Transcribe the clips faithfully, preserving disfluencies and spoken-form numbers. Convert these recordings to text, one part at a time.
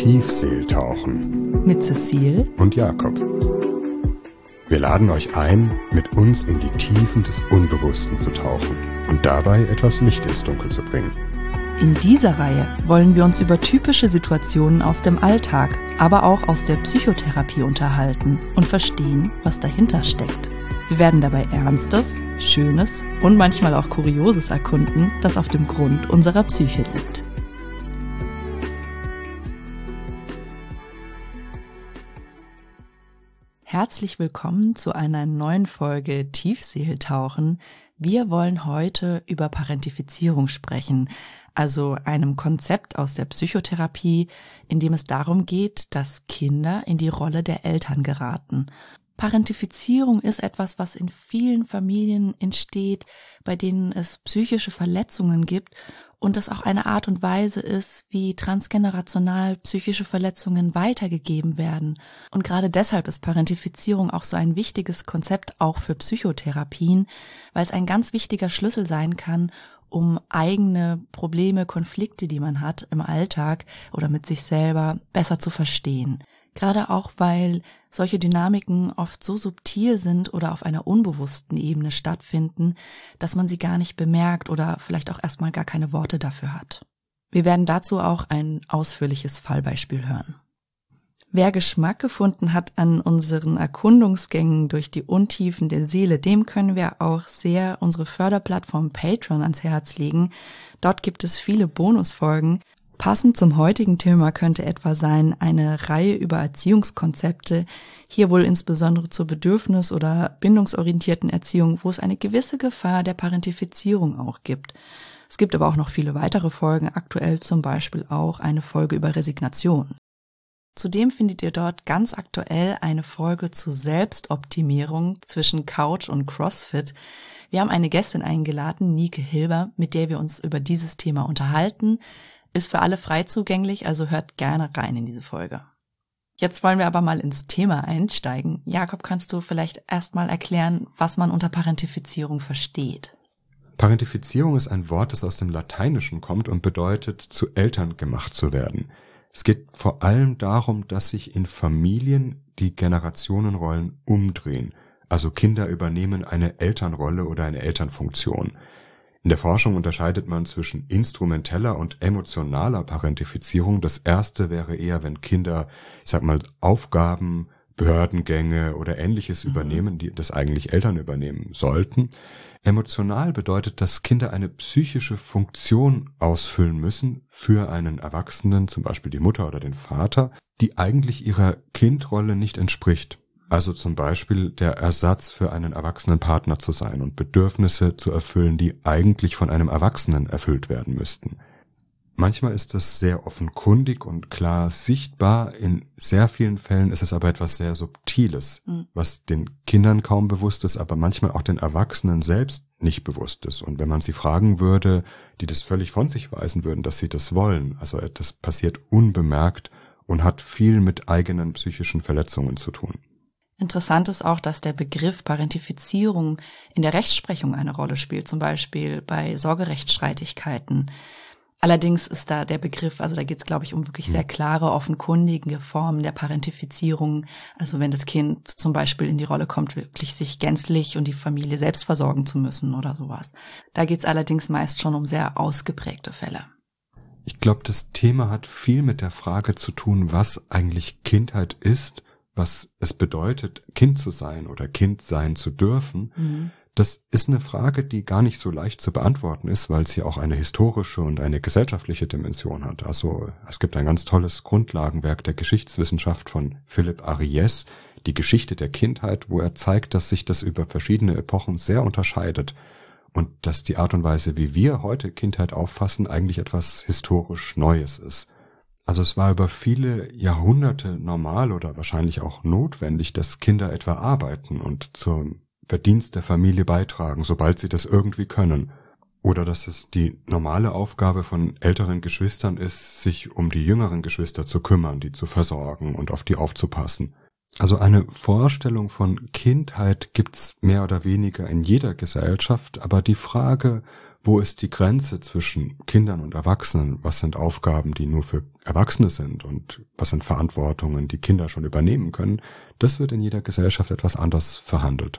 Tiefseeltauchen mit Cecile und Jakob. Wir laden euch ein, mit uns in die Tiefen des Unbewussten zu tauchen und dabei etwas Licht ins Dunkel zu bringen. In dieser Reihe wollen wir uns über typische Situationen aus dem Alltag, aber auch aus der Psychotherapie unterhalten und verstehen, was dahinter steckt. Wir werden dabei Ernstes, Schönes und manchmal auch Kurioses erkunden, das auf dem Grund unserer Psyche liegt. Herzlich willkommen zu einer neuen Folge Tiefseeltauchen. Wir wollen heute über Parentifizierung sprechen, also einem Konzept aus der Psychotherapie, in dem es darum geht, dass Kinder in die Rolle der Eltern geraten. Parentifizierung ist etwas, was in vielen Familien entsteht, bei denen es psychische Verletzungen gibt und das auch eine Art und Weise ist, wie transgenerational psychische Verletzungen weitergegeben werden. Und gerade deshalb ist Parentifizierung auch so ein wichtiges Konzept auch für Psychotherapien, weil es ein ganz wichtiger Schlüssel sein kann, um eigene Probleme, Konflikte, die man hat im Alltag oder mit sich selber, besser zu verstehen. Gerade auch, weil solche Dynamiken oft so subtil sind oder auf einer unbewussten Ebene stattfinden, dass man sie gar nicht bemerkt oder vielleicht auch erstmal gar keine Worte dafür hat. Wir werden dazu auch ein ausführliches Fallbeispiel hören. Wer Geschmack gefunden hat an unseren Erkundungsgängen durch die Untiefen der Seele, dem können wir auch sehr unsere Förderplattform Patreon ans Herz legen. Dort gibt es viele Bonusfolgen. Passend zum heutigen Thema könnte etwa sein eine Reihe über Erziehungskonzepte, hier wohl insbesondere zur bedürfnis- oder bindungsorientierten Erziehung, wo es eine gewisse Gefahr der Parentifizierung auch gibt. Es gibt aber auch noch viele weitere Folgen, aktuell zum Beispiel auch eine Folge über Resignation. Zudem findet ihr dort ganz aktuell eine Folge zur Selbstoptimierung zwischen Couch und CrossFit. Wir haben eine Gästin eingeladen, Nike Hilber, mit der wir uns über dieses Thema unterhalten. Ist für alle frei zugänglich, also hört gerne rein in diese Folge. Jetzt wollen wir aber mal ins Thema einsteigen. Jakob, kannst du vielleicht erstmal erklären, was man unter Parentifizierung versteht? Parentifizierung ist ein Wort, das aus dem Lateinischen kommt und bedeutet, zu Eltern gemacht zu werden. Es geht vor allem darum, dass sich in Familien die Generationenrollen umdrehen. Also Kinder übernehmen eine Elternrolle oder eine Elternfunktion. In der Forschung unterscheidet man zwischen instrumenteller und emotionaler Parentifizierung. Das erste wäre eher, wenn Kinder, ich sag mal, Aufgaben, Behördengänge oder Ähnliches mhm. übernehmen, die das eigentlich Eltern übernehmen sollten. Emotional bedeutet, dass Kinder eine psychische Funktion ausfüllen müssen für einen Erwachsenen, zum Beispiel die Mutter oder den Vater, die eigentlich ihrer Kindrolle nicht entspricht. Also zum Beispiel der Ersatz für einen erwachsenen Partner zu sein und Bedürfnisse zu erfüllen, die eigentlich von einem Erwachsenen erfüllt werden müssten. Manchmal ist das sehr offenkundig und klar sichtbar, in sehr vielen Fällen ist es aber etwas sehr Subtiles, mhm. was den Kindern kaum bewusst ist, aber manchmal auch den Erwachsenen selbst nicht bewusst ist. Und wenn man sie fragen würde, die das völlig von sich weisen würden, dass sie das wollen, also das passiert unbemerkt und hat viel mit eigenen psychischen Verletzungen zu tun. Interessant ist auch, dass der Begriff Parentifizierung in der Rechtsprechung eine Rolle spielt, zum Beispiel bei Sorgerechtsstreitigkeiten. Allerdings ist da der Begriff, also da geht es, glaube ich, um wirklich sehr klare, offenkundige Formen der Parentifizierung. Also wenn das Kind zum Beispiel in die Rolle kommt, wirklich sich gänzlich und die Familie selbst versorgen zu müssen oder sowas. Da geht es allerdings meist schon um sehr ausgeprägte Fälle. Ich glaube, das Thema hat viel mit der Frage zu tun, was eigentlich Kindheit ist, was es bedeutet, Kind zu sein oder Kind sein zu dürfen. Mhm. Das ist eine Frage, die gar nicht so leicht zu beantworten ist, weil sie auch eine historische und eine gesellschaftliche Dimension hat. Also es gibt ein ganz tolles Grundlagenwerk der Geschichtswissenschaft von Philipp Ariès, die Geschichte der Kindheit, wo er zeigt, dass sich das über verschiedene Epochen sehr unterscheidet und dass die Art und Weise, wie wir heute Kindheit auffassen, eigentlich etwas historisch Neues ist. Also es war über viele Jahrhunderte normal oder wahrscheinlich auch notwendig, dass Kinder etwa arbeiten und zum Verdienst der Familie beitragen, sobald sie das irgendwie können. Oder dass es die normale Aufgabe von älteren Geschwistern ist, sich um die jüngeren Geschwister zu kümmern, die zu versorgen und auf die aufzupassen. Also eine Vorstellung von Kindheit gibt's mehr oder weniger in jeder Gesellschaft, aber die Frage, wo ist die Grenze zwischen Kindern und Erwachsenen? Was sind Aufgaben, die nur für Erwachsene sind und was sind Verantwortungen, die Kinder schon übernehmen können? Das wird in jeder Gesellschaft etwas anders verhandelt.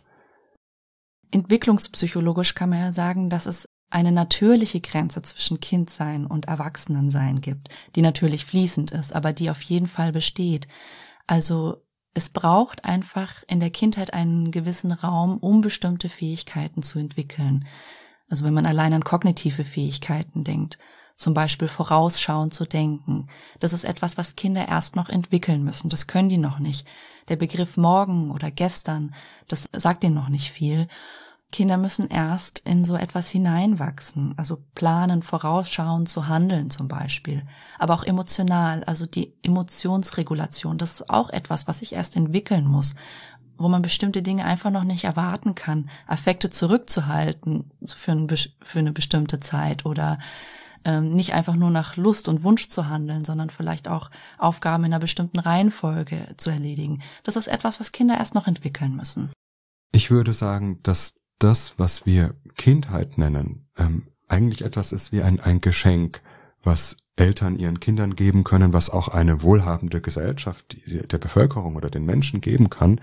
Entwicklungspsychologisch kann man ja sagen, dass es eine natürliche Grenze zwischen Kindsein und Erwachsenensein gibt, die natürlich fließend ist, aber die auf jeden Fall besteht. Also es braucht einfach in der Kindheit einen gewissen Raum, um bestimmte Fähigkeiten zu entwickeln. Also wenn man allein an kognitive Fähigkeiten denkt, zum Beispiel vorausschauend zu denken, das ist etwas, was Kinder erst noch entwickeln müssen. Das können die noch nicht. Der Begriff morgen oder gestern, das sagt ihnen noch nicht viel. Kinder müssen erst in so etwas hineinwachsen, also planen, vorausschauen, zu handeln zum Beispiel. Aber auch emotional, also die Emotionsregulation, das ist auch etwas, was sich erst entwickeln muss, wo man bestimmte Dinge einfach noch nicht erwarten kann, Affekte zurückzuhalten für, ein, für eine bestimmte Zeit oder ähm, nicht einfach nur nach Lust und Wunsch zu handeln, sondern vielleicht auch Aufgaben in einer bestimmten Reihenfolge zu erledigen. Das ist etwas, was Kinder erst noch entwickeln müssen. Ich würde sagen, dass das, was wir Kindheit nennen, ähm, eigentlich etwas ist wie ein, ein Geschenk, was Eltern ihren Kindern geben können, was auch eine wohlhabende Gesellschaft der Bevölkerung oder den Menschen geben kann.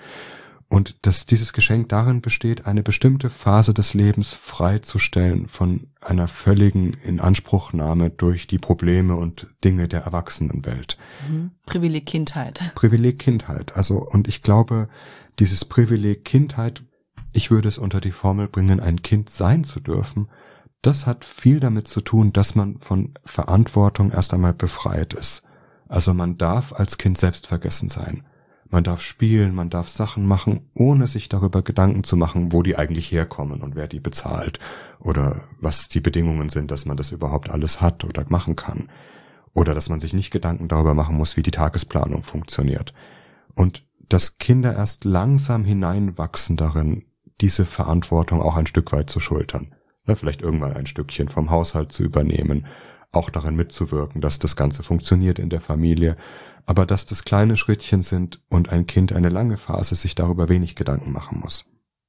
Und dass dieses Geschenk darin besteht, eine bestimmte Phase des Lebens freizustellen von einer völligen Inanspruchnahme durch die Probleme und Dinge der Erwachsenenwelt. Mhm. Privileg Kindheit. Privileg Kindheit. Also, und ich glaube, dieses Privileg Kindheit, ich würde es unter die Formel bringen, ein Kind sein zu dürfen, das hat viel damit zu tun, dass man von Verantwortung erst einmal befreit ist. Also man darf als Kind selbstvergessen sein. Man darf spielen, man darf Sachen machen, ohne sich darüber Gedanken zu machen, wo die eigentlich herkommen und wer die bezahlt oder was die Bedingungen sind, dass man das überhaupt alles hat oder machen kann. Oder dass man sich nicht Gedanken darüber machen muss, wie die Tagesplanung funktioniert. Und dass Kinder erst langsam hineinwachsen darin, diese Verantwortung auch ein Stück weit zu schultern. Ja, vielleicht irgendwann ein Stückchen vom Haushalt zu übernehmen, auch darin mitzuwirken, dass das Ganze funktioniert in der Familie, aber dass das kleine Schrittchen sind und ein Kind eine lange Phase sich darüber wenig Gedanken machen muss.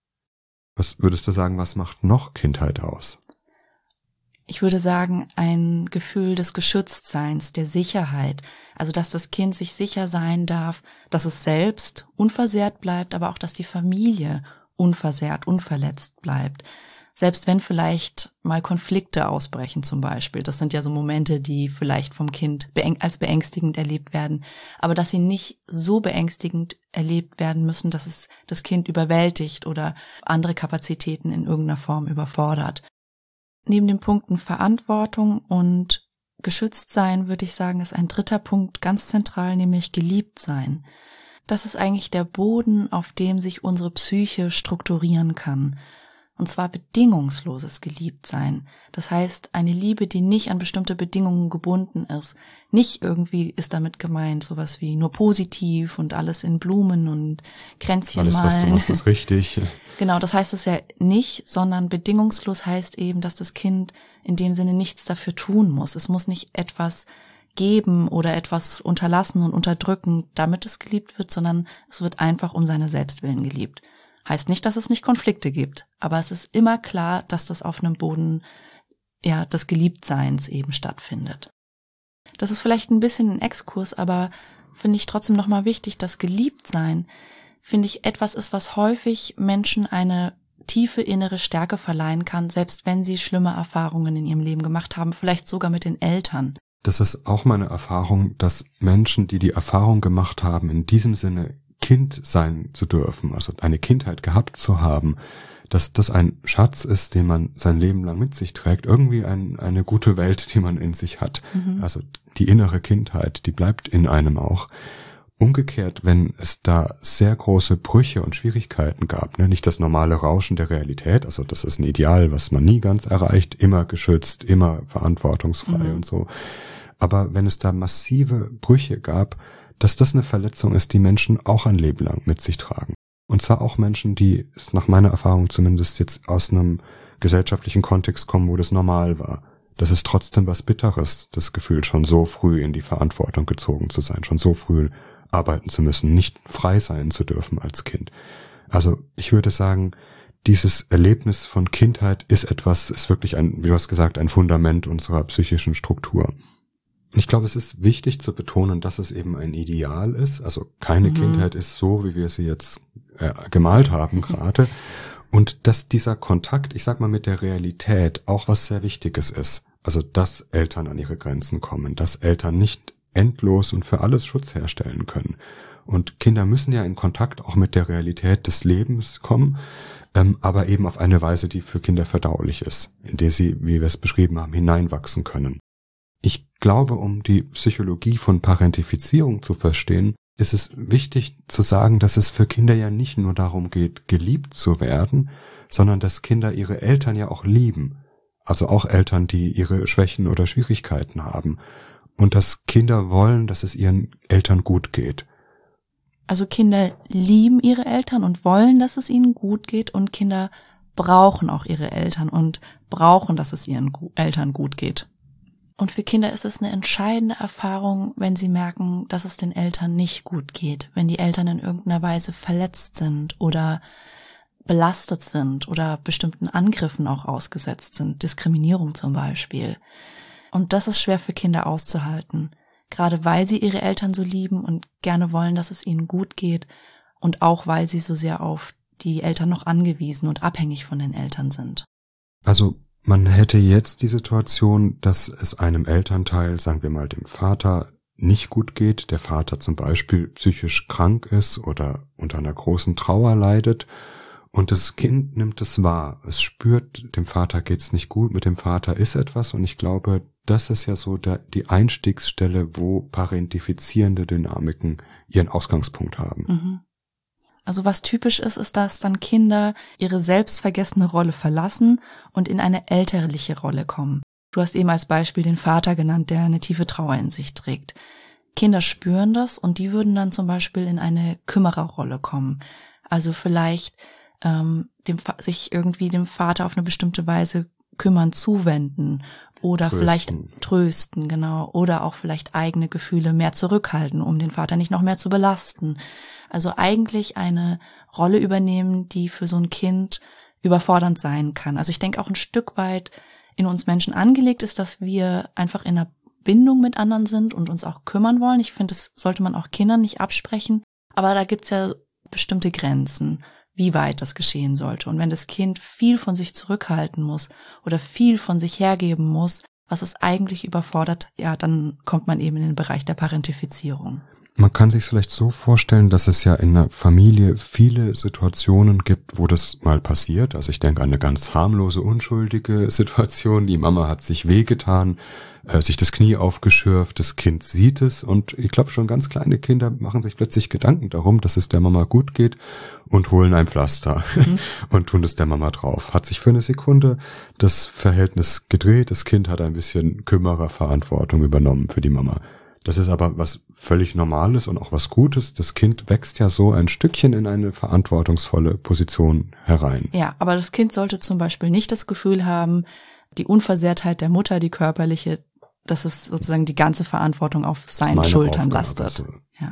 Was würdest du sagen, was macht noch Kindheit aus? Ich würde sagen, ein Gefühl des Geschütztseins, der Sicherheit, also dass das Kind sich sicher sein darf, dass es selbst unversehrt bleibt, aber auch, dass die Familie unversehrt, unverletzt bleibt. Selbst wenn vielleicht mal Konflikte ausbrechen zum Beispiel. Das sind ja so Momente, die vielleicht vom Kind als beängstigend erlebt werden. Aber dass sie nicht so beängstigend erlebt werden müssen, dass es das Kind überwältigt oder andere Kapazitäten in irgendeiner Form überfordert. Neben den Punkten Verantwortung und Geschütztsein würde ich sagen, ist ein dritter Punkt ganz zentral, nämlich Geliebtsein. Das ist eigentlich der Boden, auf dem sich unsere Psyche strukturieren kann. Und zwar bedingungsloses Geliebtsein. Das heißt, eine Liebe, die nicht an bestimmte Bedingungen gebunden ist. Nicht irgendwie ist damit gemeint, sowas wie nur positiv und alles in Blumen und Kränzchen alles, malen. Alles, was du machst, ist richtig. Genau, das heißt es ja nicht, sondern bedingungslos heißt eben, dass das Kind in dem Sinne nichts dafür tun muss. Es muss nicht etwas geben oder etwas unterlassen und unterdrücken, damit es geliebt wird, sondern es wird einfach um seine Selbstwillen geliebt. Heißt nicht, dass es nicht Konflikte gibt, aber es ist immer klar, dass das auf einem Boden ja des Geliebtseins eben stattfindet. Das ist vielleicht ein bisschen ein Exkurs, aber finde ich trotzdem nochmal wichtig, dass Geliebtsein, finde ich, etwas ist, was häufig Menschen eine tiefe innere Stärke verleihen kann, selbst wenn sie schlimme Erfahrungen in ihrem Leben gemacht haben, vielleicht sogar mit den Eltern. Das ist auch meine Erfahrung, dass Menschen, die die Erfahrung gemacht haben, in diesem Sinne Kind sein zu dürfen, also eine Kindheit gehabt zu haben, dass das ein Schatz ist, den man sein Leben lang mit sich trägt, irgendwie ein, eine gute Welt, die man in sich hat. Mhm. Also die innere Kindheit, die bleibt in einem auch. Umgekehrt, wenn es da sehr große Brüche und Schwierigkeiten gab, ne, nicht das normale Rauschen der Realität, also das ist ein Ideal, was man nie ganz erreicht, immer geschützt, immer verantwortungsfrei mhm. und so. Aber wenn es da massive Brüche gab, dass das eine Verletzung ist, die Menschen auch ein Leben lang mit sich tragen. Und zwar auch Menschen, die, ist nach meiner Erfahrung zumindest, jetzt aus einem gesellschaftlichen Kontext kommen, wo das normal war. Das ist trotzdem was Bitteres, das Gefühl, schon so früh in die Verantwortung gezogen zu sein, schon so früh arbeiten zu müssen, nicht frei sein zu dürfen als Kind. Also ich würde sagen, dieses Erlebnis von Kindheit ist etwas, ist wirklich ein, wie du hast gesagt, ein Fundament unserer psychischen Struktur. Und ich glaube, es ist wichtig zu betonen, dass es eben ein Ideal ist. Also keine mhm. Kindheit ist so, wie wir sie jetzt äh, gemalt haben gerade. Und dass dieser Kontakt, ich sag mal, mit der Realität auch was sehr Wichtiges ist. Also, dass Eltern an ihre Grenzen kommen, dass Eltern nicht endlos und für alles Schutz herstellen können. Und Kinder müssen ja in Kontakt auch mit der Realität des Lebens kommen, ähm, aber eben auf eine Weise, die für Kinder verdaulich ist, in der sie, wie wir es beschrieben haben, hineinwachsen können. Ich glaube, um die Psychologie von Parentifizierung zu verstehen, ist es wichtig zu sagen, dass es für Kinder ja nicht nur darum geht, geliebt zu werden, sondern dass Kinder ihre Eltern ja auch lieben. Also auch Eltern, die ihre Schwächen oder Schwierigkeiten haben. Und dass Kinder wollen, dass es ihren Eltern gut geht. Also Kinder lieben ihre Eltern und wollen, dass es ihnen gut geht, und Kinder brauchen auch ihre Eltern und brauchen, dass es ihren Eltern gut geht. Und für Kinder ist es eine entscheidende Erfahrung, wenn sie merken, dass es den Eltern nicht gut geht, wenn die Eltern in irgendeiner Weise verletzt sind oder belastet sind oder bestimmten Angriffen auch ausgesetzt sind, Diskriminierung zum Beispiel. Und das ist schwer für Kinder auszuhalten, gerade weil sie ihre Eltern so lieben und gerne wollen, dass es ihnen gut geht, und auch weil sie so sehr auf die Eltern noch angewiesen und abhängig von den Eltern sind. Also man hätte jetzt die Situation, dass es einem Elternteil, sagen wir mal dem Vater, nicht gut geht, der Vater zum Beispiel psychisch krank ist oder unter einer großen Trauer leidet, und das Kind nimmt es wahr, es spürt, dem Vater geht's nicht gut, mit dem Vater ist etwas, und ich glaube, das ist ja so der, die Einstiegsstelle, wo parentifizierende Dynamiken ihren Ausgangspunkt haben. Mhm. Also was typisch ist, ist, dass dann Kinder ihre selbstvergessene Rolle verlassen und in eine elterliche Rolle kommen. Du hast eben als Beispiel den Vater genannt, der eine tiefe Trauer in sich trägt. Kinder spüren das, und die würden dann zum Beispiel in eine Kümmererrolle kommen. Also vielleicht ähm, dem, sich irgendwie dem Vater auf eine bestimmte Weise kümmern, zuwenden oder trösten. Vielleicht trösten, genau, oder auch vielleicht eigene Gefühle mehr zurückhalten, um den Vater nicht noch mehr zu belasten. Also eigentlich eine Rolle übernehmen, die für so ein Kind überfordernd sein kann. Also ich denke auch ein Stück weit in uns Menschen angelegt ist, dass wir einfach in einer Bindung mit anderen sind und uns auch kümmern wollen. Ich finde, das sollte man auch Kindern nicht absprechen. Aber da gibt's ja bestimmte Grenzen, wie weit das geschehen sollte. Und wenn das Kind viel von sich zurückhalten muss oder viel von sich hergeben muss, was es eigentlich überfordert, ja, dann kommt man eben in den Bereich der Parentifizierung. Man kann sich vielleicht so vorstellen, dass es ja in einer Familie viele Situationen gibt, wo das mal passiert. Also ich denke an eine ganz harmlose, unschuldige Situation. Die Mama hat sich wehgetan, äh, sich das Knie aufgeschürft, das Kind sieht es, und ich glaube schon ganz kleine Kinder machen sich plötzlich Gedanken darum, dass es der Mama gut geht, und holen ein Pflaster mhm. und tun es der Mama drauf. Hat sich für eine Sekunde das Verhältnis gedreht, das Kind hat ein bisschen Kümmererverantwortung übernommen für die Mama. Das ist aber was völlig Normales und auch was Gutes. Das Kind wächst ja so ein Stückchen in eine verantwortungsvolle Position herein. Ja, aber das Kind sollte zum Beispiel nicht das Gefühl haben, die Unversehrtheit der Mutter, die körperliche, dass es sozusagen die ganze Verantwortung auf seinen Schultern Aufgabe, lastet. Also. Ja.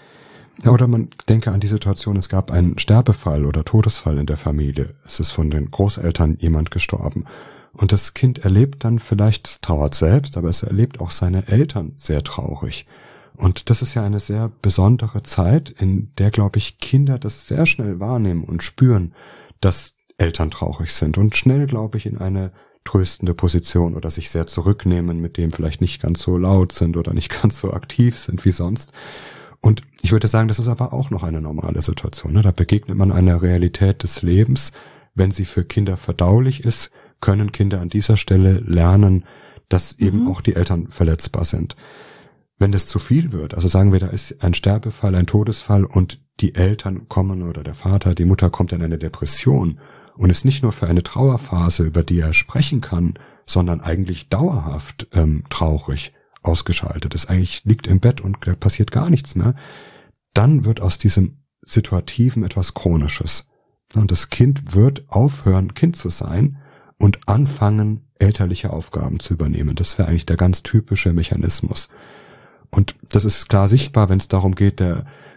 Ja, oder man denke an die Situation, es gab einen Sterbefall oder Todesfall in der Familie. Es ist von den Großeltern jemand gestorben. Und das Kind erlebt dann vielleicht, es trauert selbst, aber es erlebt auch seine Eltern sehr traurig. Und das ist ja eine sehr besondere Zeit, in der, glaube ich, Kinder das sehr schnell wahrnehmen und spüren, dass Eltern traurig sind, und schnell, glaube ich, in eine tröstende Position oder sich sehr zurücknehmen, mit dem vielleicht nicht ganz so laut sind oder nicht ganz so aktiv sind wie sonst. Und ich würde sagen, das ist aber auch noch eine normale Situation. Da begegnet man einer Realität des Lebens. Wenn sie für Kinder verdaulich ist, können Kinder an dieser Stelle lernen, dass eben mhm. auch die Eltern verletzbar sind. Wenn das zu viel wird, also sagen wir, da ist ein Sterbefall, ein Todesfall, und die Eltern kommen oder der Vater, die Mutter kommt in eine Depression und ist nicht nur für eine Trauerphase, über die er sprechen kann, sondern eigentlich dauerhaft ähm, traurig, ausgeschaltet ist, eigentlich liegt im Bett und da passiert gar nichts mehr, dann wird aus diesem Situativen etwas Chronisches. Und das Kind wird aufhören, Kind zu sein und anfangen, elterliche Aufgaben zu übernehmen. Das wäre eigentlich der ganz typische Mechanismus. Und das ist klar sichtbar, wenn es darum geht, der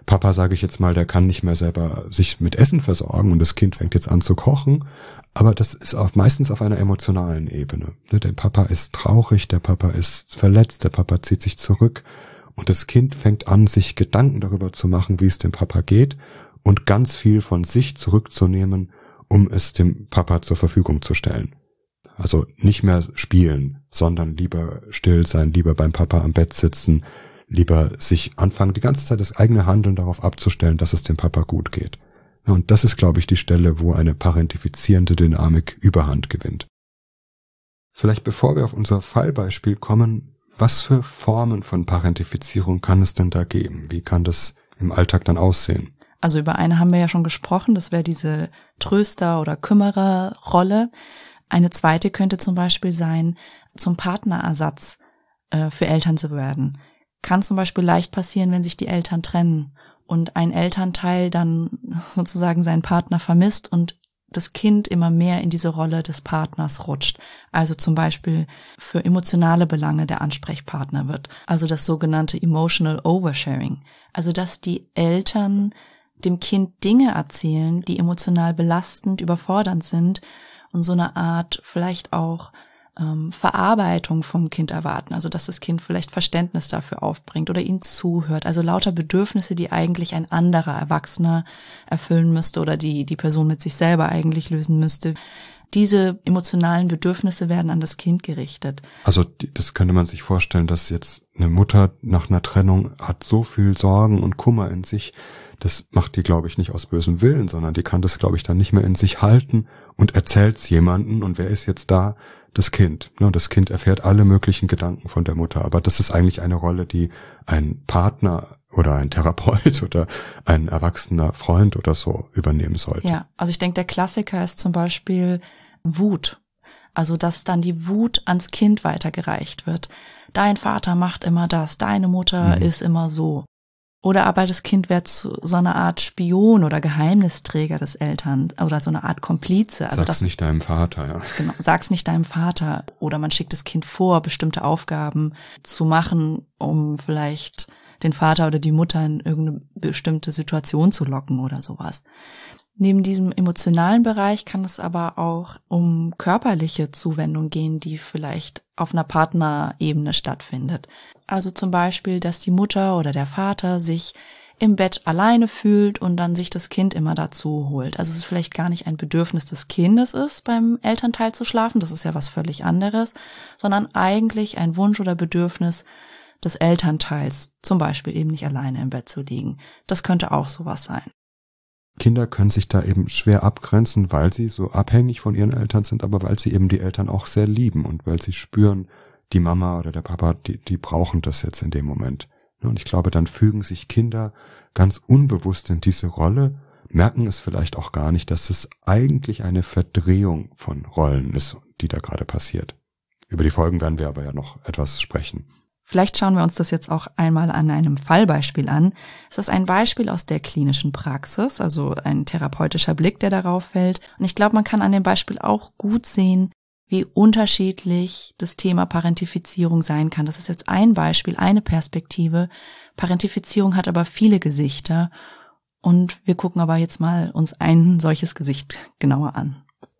Papa, sage ich jetzt mal, der kann nicht mehr selber sich mit Essen versorgen und das Kind fängt jetzt an zu kochen, aber das ist auch meistens auf einer emotionalen Ebene. Der Papa ist traurig, der Papa ist verletzt, der Papa zieht sich zurück und das Kind fängt an, sich Gedanken darüber zu machen, wie es dem Papa geht und ganz viel von sich zurückzunehmen, um es dem Papa zur Verfügung zu stellen. Also nicht mehr spielen, sondern lieber still sein, lieber beim Papa am Bett sitzen, lieber sich anfangen, die ganze Zeit das eigene Handeln darauf abzustellen, dass es dem Papa gut geht. Und das ist, glaube ich, die Stelle, wo eine parentifizierende Dynamik Überhand gewinnt. Vielleicht bevor wir auf unser Fallbeispiel kommen, was für Formen von Parentifizierung kann es denn da geben? Wie kann das im Alltag dann aussehen? Also über eine haben wir ja schon gesprochen, das wäre diese Tröster- oder Kümmererrolle. Eine zweite könnte zum Beispiel sein, zum Partnerersatz äh, für Eltern zu werden. Kann zum Beispiel leicht passieren, wenn sich die Eltern trennen und ein Elternteil dann sozusagen seinen Partner vermisst und das Kind immer mehr in diese Rolle des Partners rutscht. Also zum Beispiel für emotionale Belange der Ansprechpartner wird. Also das sogenannte Emotional Oversharing. Also dass die Eltern dem Kind Dinge erzählen, die emotional belastend, überfordernd sind und so eine Art vielleicht auch ähm, Verarbeitung vom Kind erwarten. Also dass das Kind vielleicht Verständnis dafür aufbringt oder ihnen zuhört. Also lauter Bedürfnisse, die eigentlich ein anderer Erwachsener erfüllen müsste oder die die Person mit sich selber eigentlich lösen müsste. Diese emotionalen Bedürfnisse werden an das Kind gerichtet. Also das könnte man sich vorstellen, dass jetzt eine Mutter nach einer Trennung hat so viel Sorgen und Kummer in sich. Das macht die, glaube ich, nicht aus bösem Willen, sondern die kann das, glaube ich, dann nicht mehr in sich halten und erzählt's jemanden. Und wer ist jetzt da? Das Kind. Und das Kind erfährt alle möglichen Gedanken von der Mutter. Aber das ist eigentlich eine Rolle, die ein Partner oder ein Therapeut oder ein erwachsener Freund oder so übernehmen sollte. Ja, also ich denke, der Klassiker ist zum Beispiel Wut. Also dass dann die Wut ans Kind weitergereicht wird. Dein Vater macht immer das, deine Mutter mhm. ist immer so. Oder aber das Kind wird zu so einer Art Spion oder Geheimnisträger des Eltern oder so eine Art Komplize. Also sag's das, nicht deinem Vater, ja. Genau, sag's nicht deinem Vater. Oder man schickt das Kind vor, bestimmte Aufgaben zu machen, um vielleicht den Vater oder die Mutter in irgendeine bestimmte Situation zu locken oder sowas. Neben diesem emotionalen Bereich kann es aber auch um körperliche Zuwendung gehen, die vielleicht auf einer Partnerebene stattfindet. Also zum Beispiel, dass die Mutter oder der Vater sich im Bett alleine fühlt und dann sich das Kind immer dazu holt. Also es ist vielleicht gar nicht ein Bedürfnis des Kindes ist, beim Elternteil zu schlafen, das ist ja was völlig anderes, sondern eigentlich ein Wunsch oder Bedürfnis des Elternteils, zum Beispiel eben nicht alleine im Bett zu liegen. Das könnte auch sowas sein. Kinder können sich da eben schwer abgrenzen, weil sie so abhängig von ihren Eltern sind, aber weil sie eben die Eltern auch sehr lieben und weil sie spüren, die Mama oder der Papa, die, die brauchen das jetzt in dem Moment. Und ich glaube, dann fügen sich Kinder ganz unbewusst in diese Rolle, merken es vielleicht auch gar nicht, dass es eigentlich eine Verdrehung von Rollen ist, die da gerade passiert. Über die Folgen werden wir aber ja noch etwas sprechen. Vielleicht schauen wir uns das jetzt auch einmal an einem Fallbeispiel an. Es ist ein Beispiel aus der klinischen Praxis, also ein therapeutischer Blick, der darauf fällt. Und ich glaube, man kann an dem Beispiel auch gut sehen, wie unterschiedlich das Thema Parentifizierung sein kann. Das ist jetzt ein Beispiel, eine Perspektive. Parentifizierung hat aber viele Gesichter. Und wir gucken aber jetzt mal uns ein solches Gesicht genauer an.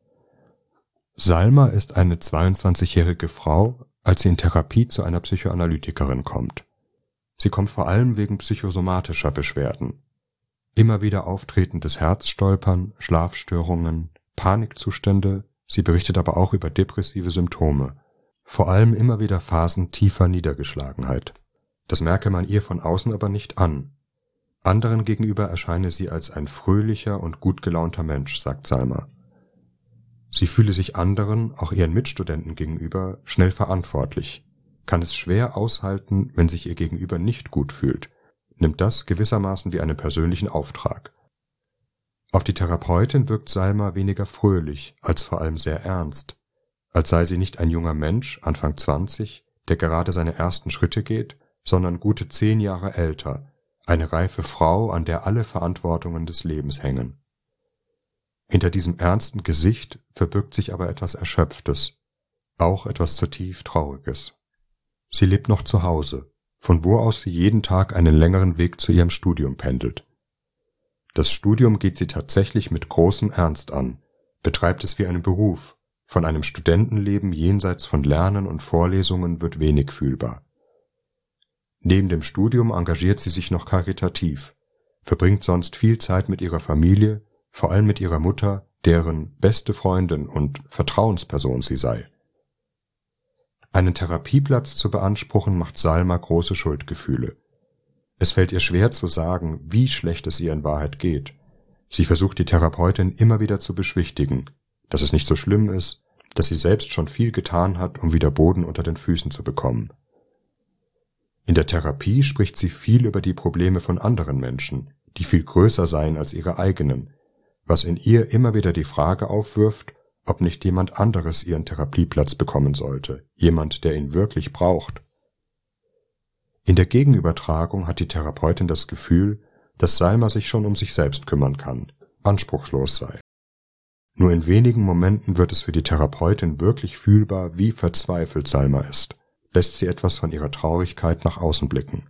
Salma ist eine zweiundzwanzigjährige Frau, als sie in Therapie zu einer Psychoanalytikerin kommt. Sie kommt vor allem wegen psychosomatischer Beschwerden. Immer wieder auftretendes Herzstolpern, Schlafstörungen, Panikzustände, sie berichtet aber auch über depressive Symptome. Vor allem immer wieder Phasen tiefer Niedergeschlagenheit. Das merke man ihr von außen aber nicht an. Anderen gegenüber erscheine sie als ein fröhlicher und gut gelaunter Mensch, sagt Salma. Sie fühle sich anderen, auch ihren Mitstudenten gegenüber, schnell verantwortlich, kann es schwer aushalten, wenn sich ihr Gegenüber nicht gut fühlt, nimmt das gewissermaßen wie einen persönlichen Auftrag. Auf die Therapeutin wirkt Salma weniger fröhlich, als vor allem sehr ernst, als sei sie nicht ein junger Mensch, Anfang zwanzig, der gerade seine ersten Schritte geht, sondern gute zehn Jahre älter, eine reife Frau, an der alle Verantwortungen des Lebens hängen. Hinter diesem ernsten Gesicht verbirgt sich aber etwas Erschöpftes, auch etwas zutiefst Trauriges. Sie lebt noch zu Hause, von wo aus sie jeden Tag einen längeren Weg zu ihrem Studium pendelt. Das Studium geht sie tatsächlich mit großem Ernst an, betreibt es wie einen Beruf. Von einem Studentenleben jenseits von Lernen und Vorlesungen wird wenig fühlbar. Neben dem Studium engagiert sie sich noch karitativ, verbringt sonst viel Zeit mit ihrer Familie, vor allem mit ihrer Mutter, deren beste Freundin und Vertrauensperson sie sei. Einen Therapieplatz zu beanspruchen macht Salma große Schuldgefühle. Es fällt ihr schwer zu sagen, wie schlecht es ihr in Wahrheit geht. Sie versucht die Therapeutin immer wieder zu beschwichtigen, dass es nicht so schlimm ist, dass sie selbst schon viel getan hat, um wieder Boden unter den Füßen zu bekommen. In der Therapie spricht sie viel über die Probleme von anderen Menschen, die viel größer seien als ihre eigenen, was in ihr immer wieder die Frage aufwirft, ob nicht jemand anderes ihren Therapieplatz bekommen sollte, jemand, der ihn wirklich braucht. In der Gegenübertragung hat die Therapeutin das Gefühl, dass Salma sich schon um sich selbst kümmern kann, anspruchslos sei. Nur in wenigen Momenten wird es für die Therapeutin wirklich fühlbar, wie verzweifelt Salma ist, lässt sie etwas von ihrer Traurigkeit nach außen blicken.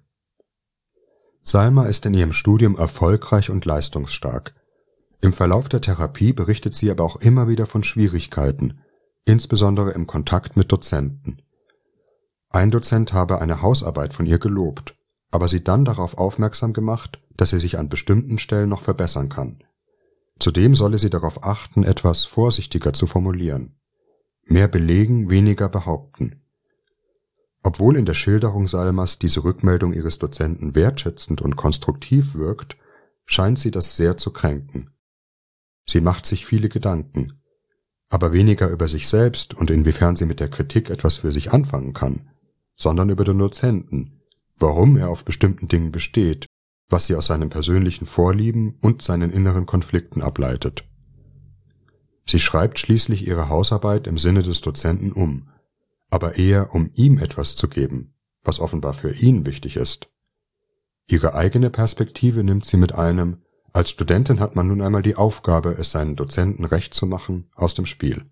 Salma ist in ihrem Studium erfolgreich und leistungsstark. Im Verlauf der Therapie berichtet sie aber auch immer wieder von Schwierigkeiten, insbesondere im Kontakt mit Dozenten. Ein Dozent habe eine Hausarbeit von ihr gelobt, aber sie dann darauf aufmerksam gemacht, dass sie sich an bestimmten Stellen noch verbessern kann. Zudem solle sie darauf achten, etwas vorsichtiger zu formulieren. Mehr belegen, weniger behaupten. Obwohl in der Schilderung Salmas diese Rückmeldung ihres Dozenten wertschätzend und konstruktiv wirkt, scheint sie das sehr zu kränken. Sie macht sich viele Gedanken, aber weniger über sich selbst und inwiefern sie mit der Kritik etwas für sich anfangen kann, sondern über den Dozenten, warum er auf bestimmten Dingen besteht, was sie aus seinen persönlichen Vorlieben und seinen inneren Konflikten ableitet. Sie schreibt schließlich ihre Hausarbeit im Sinne des Dozenten um, aber eher um ihm etwas zu geben, was offenbar für ihn wichtig ist. Ihre eigene Perspektive nimmt sie mit einem „Als Studentin hat man nun einmal die Aufgabe, es seinen Dozenten recht zu machen“ aus dem Spiel.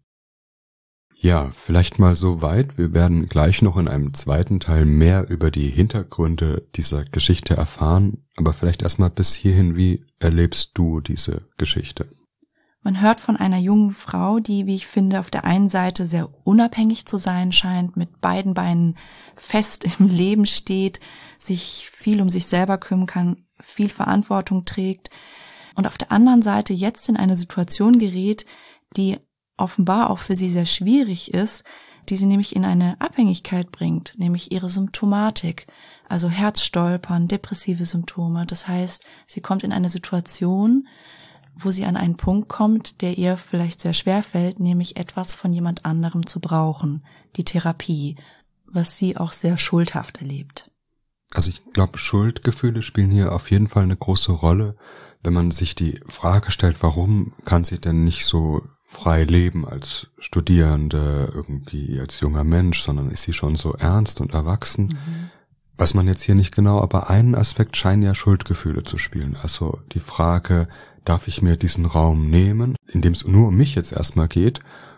Ja, vielleicht mal so weit. Wir werden gleich noch in einem zweiten Teil mehr über die Hintergründe dieser Geschichte erfahren, aber vielleicht erstmal bis hierhin, wie erlebst du diese Geschichte? Man hört von einer jungen Frau, die, wie ich finde, auf der einen Seite sehr unabhängig zu sein scheint, mit beiden Beinen fest im Leben steht, sich viel um sich selber kümmern kann, viel Verantwortung trägt und auf der anderen Seite jetzt in eine Situation gerät, die offenbar auch für sie sehr schwierig ist, die sie nämlich in eine Abhängigkeit bringt, nämlich ihre Symptomatik, also Herzstolpern, depressive Symptome. Das heißt, sie kommt in eine Situation, wo sie an einen Punkt kommt, der ihr vielleicht sehr schwer fällt, nämlich etwas von jemand anderem zu brauchen, die Therapie, was sie auch sehr schuldhaft erlebt. Also ich glaube, Schuldgefühle spielen hier auf jeden Fall eine große Rolle, wenn man sich die Frage stellt, warum kann sie denn nicht so frei leben als Studierende, irgendwie als junger Mensch, sondern ist sie schon so ernst und erwachsen. Mhm. Weiß man jetzt hier nicht genau, aber einen Aspekt scheinen ja Schuldgefühle zu spielen. Also die Frage, darf ich mir diesen Raum nehmen, in dem es nur um mich jetzt erstmal geht,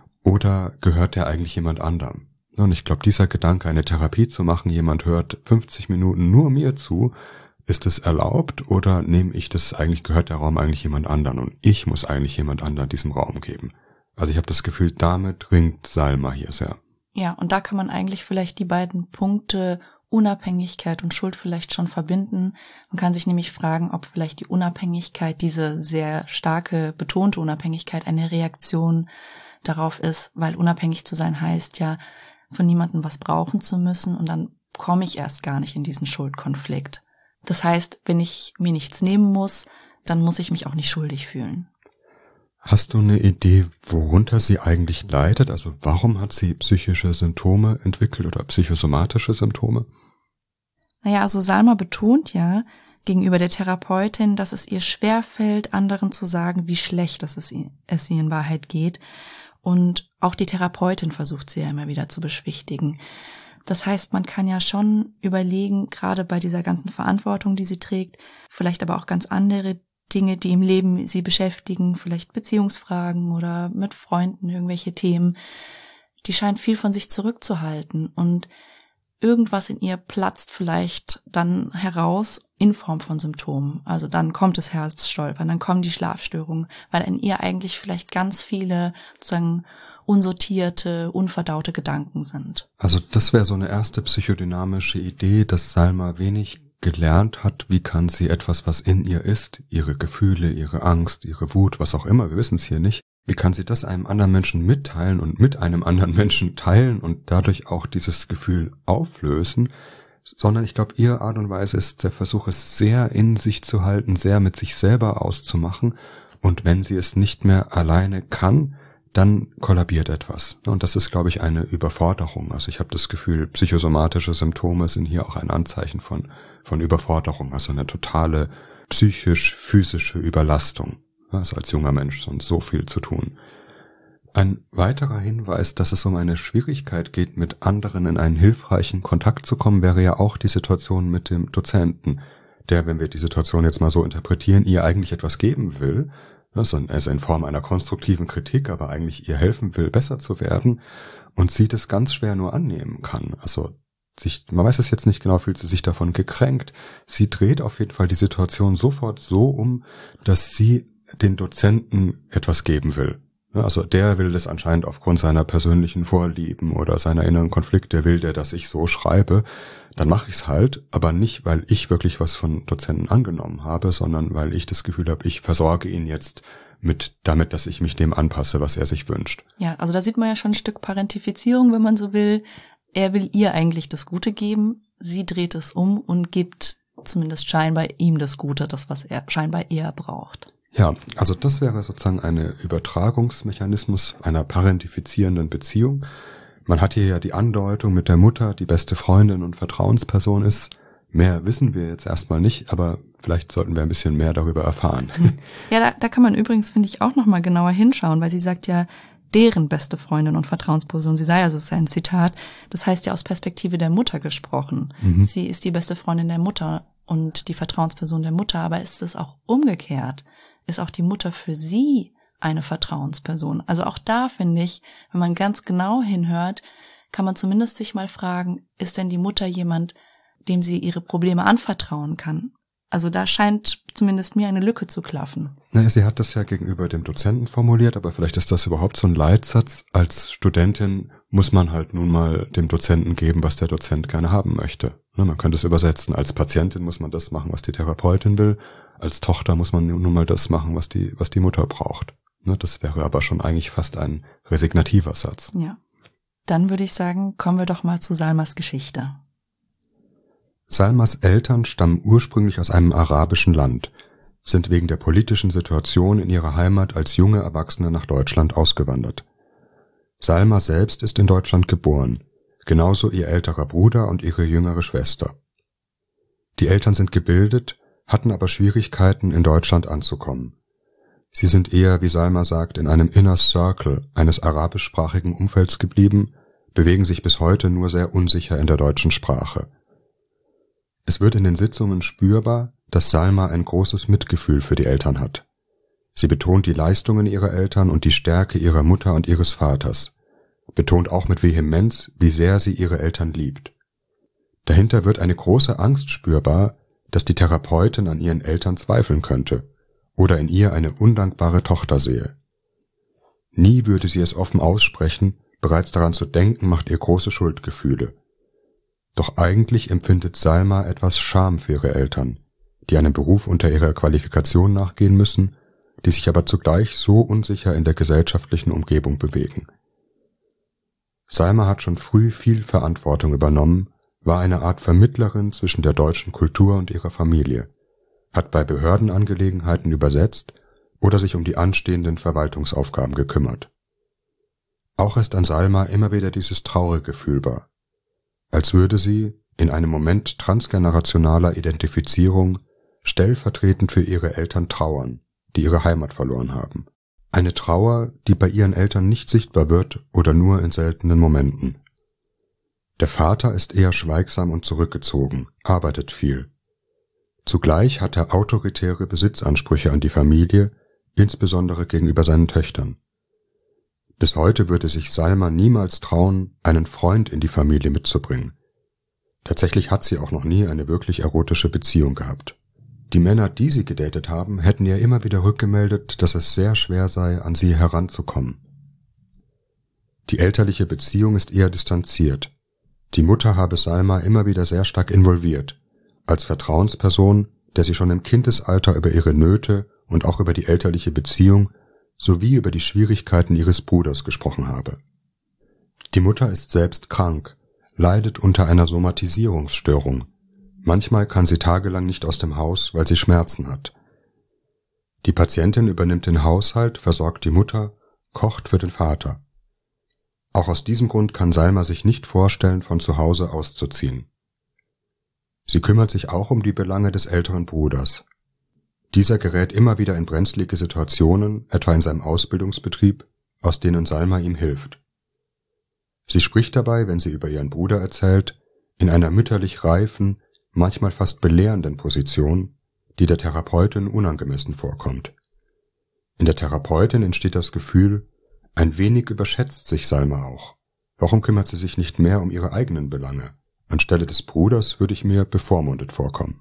oder gehört der eigentlich jemand anderem? Und ich glaube, dieser Gedanke, eine Therapie zu machen, jemand hört fünfzig Minuten nur mir zu, ist es erlaubt oder nehme ich das eigentlich, gehört der Raum eigentlich jemand anderen und ich muss eigentlich jemand anderen diesem Raum geben? Also ich habe das Gefühl, damit ringt Salma hier sehr. Ja, und da kann man eigentlich vielleicht die beiden Punkte Unabhängigkeit und Schuld vielleicht schon verbinden. Man kann sich nämlich fragen, ob vielleicht die Unabhängigkeit, diese sehr starke, betonte Unabhängigkeit eine Reaktion darauf ist, weil unabhängig zu sein heißt ja, von niemandem was brauchen zu müssen und dann komme ich erst gar nicht in diesen Schuldkonflikt. Das heißt, wenn ich mir nichts nehmen muss, dann muss ich mich auch nicht schuldig fühlen. Hast du eine Idee, worunter sie eigentlich leidet? Also warum hat sie psychische Symptome entwickelt oder psychosomatische Symptome? Naja, also Salma betont ja gegenüber der Therapeutin, dass es ihr schwerfällt, anderen zu sagen, wie schlecht es, es ihr in Wahrheit geht. Und auch die Therapeutin versucht sie ja immer wieder zu beschwichtigen. Das heißt, man kann ja schon überlegen, gerade bei dieser ganzen Verantwortung, die sie trägt, vielleicht aber auch ganz andere Dinge, die im Leben sie beschäftigen, vielleicht Beziehungsfragen oder mit Freunden irgendwelche Themen, die scheint viel von sich zurückzuhalten. Und irgendwas in ihr platzt vielleicht dann heraus in Form von Symptomen. Also dann kommt das Herzstolpern, dann kommen die Schlafstörungen, weil in ihr eigentlich vielleicht ganz viele sozusagen unsortierte, unverdaute Gedanken sind. Also das wäre so eine erste psychodynamische Idee, dass Salma wenig gelernt hat, wie kann sie etwas, was in ihr ist, ihre Gefühle, ihre Angst, ihre Wut, was auch immer, wir wissen es hier nicht, wie kann sie das einem anderen Menschen mitteilen und mit einem anderen Menschen teilen und dadurch auch dieses Gefühl auflösen, sondern ich glaube, ihre Art und Weise ist der Versuch, es sehr in sich zu halten, sehr mit sich selber auszumachen, und wenn sie es nicht mehr alleine kann, dann kollabiert etwas. Und das ist, glaube ich, eine Überforderung. Also ich habe das Gefühl, psychosomatische Symptome sind hier auch ein Anzeichen von von Überforderung, also eine totale psychisch-physische Überlastung. Also als junger Mensch sonst so viel zu tun. Ein weiterer Hinweis, dass es um eine Schwierigkeit geht, mit anderen in einen hilfreichen Kontakt zu kommen, wäre ja auch die Situation mit dem Dozenten, der, wenn wir die Situation jetzt mal so interpretieren, ihr eigentlich etwas geben will, also in Form einer konstruktiven Kritik, aber eigentlich ihr helfen will, besser zu werden, und sie das ganz schwer nur annehmen kann. Also sich, man weiß es jetzt nicht genau, fühlt sie sich davon gekränkt. Sie dreht auf jeden Fall die Situation sofort so um, dass sie den Dozenten etwas geben will. Also der will das anscheinend aufgrund seiner persönlichen Vorlieben oder seiner inneren Konflikte, will der, dass ich so schreibe. Dann mache ich es halt, aber nicht, weil ich wirklich was von Dozenten angenommen habe, sondern weil ich das Gefühl habe, ich versorge ihn jetzt mit damit, dass ich mich dem anpasse, was er sich wünscht. Ja, also da sieht man ja schon ein Stück Parentifizierung, wenn man so will. Er will ihr eigentlich das Gute geben, sie dreht es um und gibt zumindest scheinbar ihm das Gute, das, was er scheinbar eher braucht. Ja, also das wäre sozusagen eine Übertragungsmechanismus einer parentifizierenden Beziehung. Man hat hier ja die Andeutung mit der Mutter, die beste Freundin und Vertrauensperson ist. Mehr wissen wir jetzt erstmal nicht, aber vielleicht sollten wir ein bisschen mehr darüber erfahren. Ja, da, da kann man übrigens, finde ich, auch nochmal genauer hinschauen, weil sie sagt ja, deren beste Freundin und Vertrauensperson. Sie sei, also es ist ein Zitat, das heißt ja aus Perspektive der Mutter gesprochen. Mhm. Sie ist die beste Freundin der Mutter und die Vertrauensperson der Mutter, aber ist es auch umgekehrt? Ist auch die Mutter für sie eine Vertrauensperson? Also auch da finde ich, wenn man ganz genau hinhört, kann man zumindest sich mal fragen, ist denn die Mutter jemand, dem sie ihre Probleme anvertrauen kann? Also da scheint zumindest mir eine Lücke zu klaffen. Naja, sie hat das ja gegenüber dem Dozenten formuliert, aber vielleicht ist das überhaupt so ein Leitsatz. Als Studentin muss man halt nun mal dem Dozenten geben, was der Dozent gerne haben möchte. Man könnte es übersetzen. Als Patientin muss man das machen, was die Therapeutin will. Als Tochter muss man nun mal das machen, was die, was die Mutter braucht. Das wäre aber schon eigentlich fast ein resignativer Satz. Ja. Dann würde ich sagen, kommen wir doch mal zu Salmas Geschichte. Salmas Eltern stammen ursprünglich aus einem arabischen Land, sind wegen der politischen Situation in ihrer Heimat als junge Erwachsene nach Deutschland ausgewandert. Salma selbst ist in Deutschland geboren, genauso ihr älterer Bruder und ihre jüngere Schwester. Die Eltern sind gebildet, hatten aber Schwierigkeiten, in Deutschland anzukommen. Sie sind eher, wie Salma sagt, in einem Inner Circle eines arabischsprachigen Umfelds geblieben, bewegen sich bis heute nur sehr unsicher in der deutschen Sprache. Es wird in den Sitzungen spürbar, dass Salma ein großes Mitgefühl für die Eltern hat. Sie betont die Leistungen ihrer Eltern und die Stärke ihrer Mutter und ihres Vaters, betont auch mit Vehemenz, wie sehr sie ihre Eltern liebt. Dahinter wird eine große Angst spürbar, dass die Therapeutin an ihren Eltern zweifeln könnte oder in ihr eine undankbare Tochter sehe. Nie würde sie es offen aussprechen, bereits daran zu denken macht ihr große Schuldgefühle. Doch eigentlich empfindet Salma etwas Scham für ihre Eltern, die einem Beruf unter ihrer Qualifikation nachgehen müssen, die sich aber zugleich so unsicher in der gesellschaftlichen Umgebung bewegen. Salma hat schon früh viel Verantwortung übernommen, war eine Art Vermittlerin zwischen der deutschen Kultur und ihrer Familie, hat bei Behördenangelegenheiten übersetzt oder sich um die anstehenden Verwaltungsaufgaben gekümmert. Auch ist an Salma immer wieder dieses traurige fühlbar, als würde sie, in einem Moment transgenerationaler Identifizierung, stellvertretend für ihre Eltern trauern, die ihre Heimat verloren haben. Eine Trauer, die bei ihren Eltern nicht sichtbar wird oder nur in seltenen Momenten. Der Vater ist eher schweigsam und zurückgezogen, arbeitet viel. Zugleich hat er autoritäre Besitzansprüche an die Familie, insbesondere gegenüber seinen Töchtern. Bis heute würde sich Salma niemals trauen, einen Freund in die Familie mitzubringen. Tatsächlich hat sie auch noch nie eine wirklich erotische Beziehung gehabt. Die Männer, die sie gedatet haben, hätten ihr immer wieder rückgemeldet, dass es sehr schwer sei, an sie heranzukommen. Die elterliche Beziehung ist eher distanziert. Die Mutter habe Salma immer wieder sehr stark involviert, als Vertrauensperson, der sie schon im Kindesalter über ihre Nöte und auch über die elterliche Beziehung sowie über die Schwierigkeiten ihres Bruders gesprochen habe. Die Mutter ist selbst krank, leidet unter einer Somatisierungsstörung. Manchmal kann sie tagelang nicht aus dem Haus, weil sie Schmerzen hat. Die Patientin übernimmt den Haushalt, versorgt die Mutter, kocht für den Vater. Auch aus diesem Grund kann Salma sich nicht vorstellen, von zu Hause auszuziehen. Sie kümmert sich auch um die Belange des älteren Bruders. Dieser gerät immer wieder in brenzlige Situationen, etwa in seinem Ausbildungsbetrieb, aus denen Salma ihm hilft. Sie spricht dabei, wenn sie über ihren Bruder erzählt, in einer mütterlich reifen, manchmal fast belehrenden Position, die der Therapeutin unangemessen vorkommt. In der Therapeutin entsteht das Gefühl, ein wenig überschätzt sich Salma auch. Warum kümmert sie sich nicht mehr um ihre eigenen Belange? Anstelle des Bruders würde ich mir bevormundet vorkommen.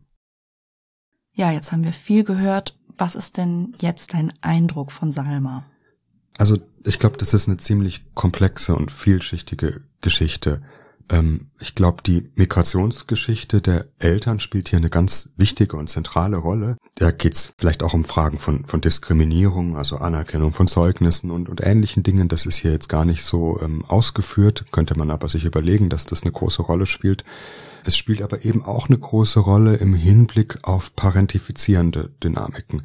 Ja, jetzt haben wir viel gehört. Was ist denn jetzt dein Eindruck von Salma? Also ich glaube, das ist eine ziemlich komplexe und vielschichtige Geschichte. Ähm, ich glaube, die Migrationsgeschichte der Eltern spielt hier eine ganz wichtige und zentrale Rolle. Da geht es vielleicht auch um Fragen von von Diskriminierung, also Anerkennung von Zeugnissen und und ähnlichen Dingen. Das ist hier jetzt gar nicht so ähm, ausgeführt, könnte man aber sich überlegen, dass das eine große Rolle spielt. Es spielt aber eben auch eine große Rolle im Hinblick auf parentifizierende Dynamiken.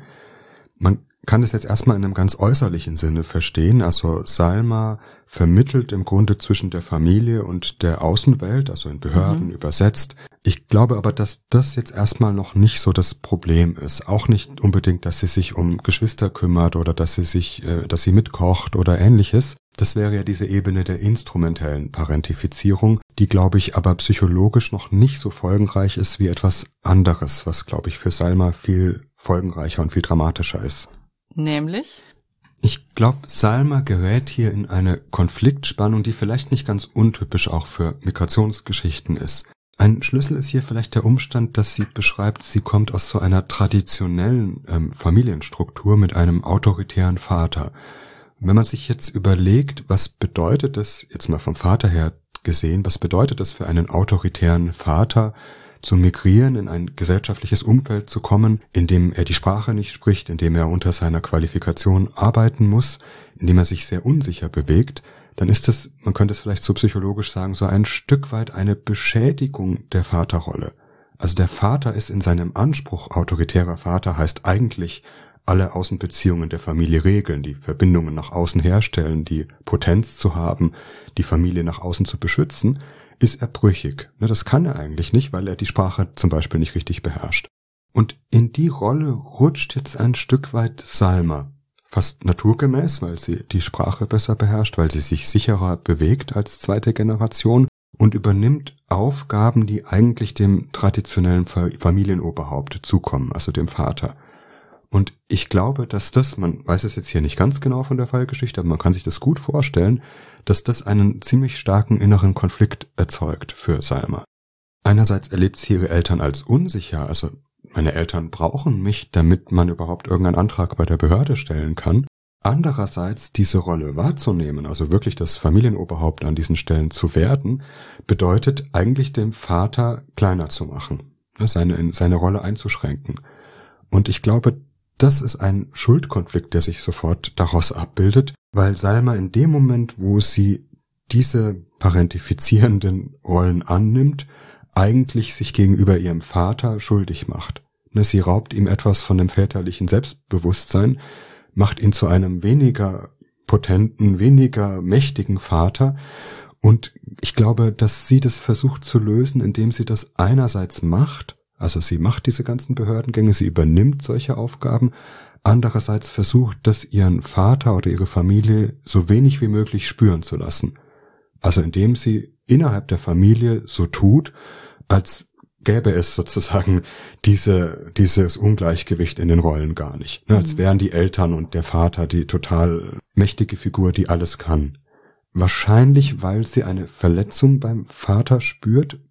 Man kann das jetzt erstmal in einem ganz äußerlichen Sinne verstehen. Also Salma vermittelt im Grunde zwischen der Familie und der Außenwelt, also in Behörden mhm. übersetzt. Ich glaube aber, dass das jetzt erstmal noch nicht so das Problem ist. Auch nicht unbedingt, dass sie sich um Geschwister kümmert oder dass sie sich, äh, dass sie mitkocht oder ähnliches. Das wäre ja diese Ebene der instrumentellen Parentifizierung, die, glaube ich, aber psychologisch noch nicht so folgenreich ist wie etwas anderes, was, glaube ich, für Salma viel folgenreicher und viel dramatischer ist. Nämlich? Ich glaube, Salma gerät hier in eine Konfliktspannung, die vielleicht nicht ganz untypisch auch für Migrationsgeschichten ist. Ein Schlüssel ist hier vielleicht der Umstand, dass sie beschreibt, sie kommt aus so einer traditionellen ähm, Familienstruktur mit einem autoritären Vater. Wenn man sich jetzt überlegt, was bedeutet das, jetzt mal vom Vater her gesehen, was bedeutet das für einen autoritären Vater, zu migrieren, in ein gesellschaftliches Umfeld zu kommen, in dem er die Sprache nicht spricht, in dem er unter seiner Qualifikation arbeiten muss, in dem er sich sehr unsicher bewegt, dann ist das, man könnte es vielleicht so psychologisch sagen, so ein Stück weit eine Beschädigung der Vaterrolle. Also der Vater ist in seinem Anspruch, autoritärer Vater heißt eigentlich alle Außenbeziehungen der Familie regeln, die Verbindungen nach außen herstellen, die Potenz zu haben, die Familie nach außen zu beschützen, ist er brüchig. Das kann er eigentlich nicht, weil er die Sprache zum Beispiel nicht richtig beherrscht. Und in die Rolle rutscht jetzt ein Stück weit Salma. Fast naturgemäß, weil sie die Sprache besser beherrscht, weil sie sich sicherer bewegt als zweite Generation und übernimmt Aufgaben, die eigentlich dem traditionellen Familienoberhaupt zukommen, also dem Vater. Und ich glaube, dass das, man weiß es jetzt hier nicht ganz genau von der Fallgeschichte, aber man kann sich das gut vorstellen, dass das einen ziemlich starken inneren Konflikt erzeugt für Salma. Einerseits erlebt sie ihre Eltern als unsicher, also meine Eltern brauchen mich, damit man überhaupt irgendeinen Antrag bei der Behörde stellen kann. Andererseits diese Rolle wahrzunehmen, also wirklich das Familienoberhaupt an diesen Stellen zu werden, bedeutet eigentlich dem Vater kleiner zu machen, seine, seine Rolle einzuschränken. Und ich glaube, das ist ein Schuldkonflikt, der sich sofort daraus abbildet, weil Salma in dem Moment, wo sie diese parentifizierenden Rollen annimmt, eigentlich sich gegenüber ihrem Vater schuldig macht. Sie raubt ihm etwas von dem väterlichen Selbstbewusstsein, macht ihn zu einem weniger potenten, weniger mächtigen Vater. Und ich glaube, dass sie das versucht zu lösen, indem sie das einerseits macht, also sie macht diese ganzen Behördengänge, sie übernimmt solche Aufgaben, andererseits versucht, das ihren Vater oder ihre Familie so wenig wie möglich spüren zu lassen. Also indem sie innerhalb der Familie so tut, als gäbe es sozusagen diese dieses Ungleichgewicht in den Rollen gar nicht. Ne? Als wären die Eltern und der Vater die total mächtige Figur, die alles kann. Wahrscheinlich, weil sie eine Verletzung beim Vater spürt,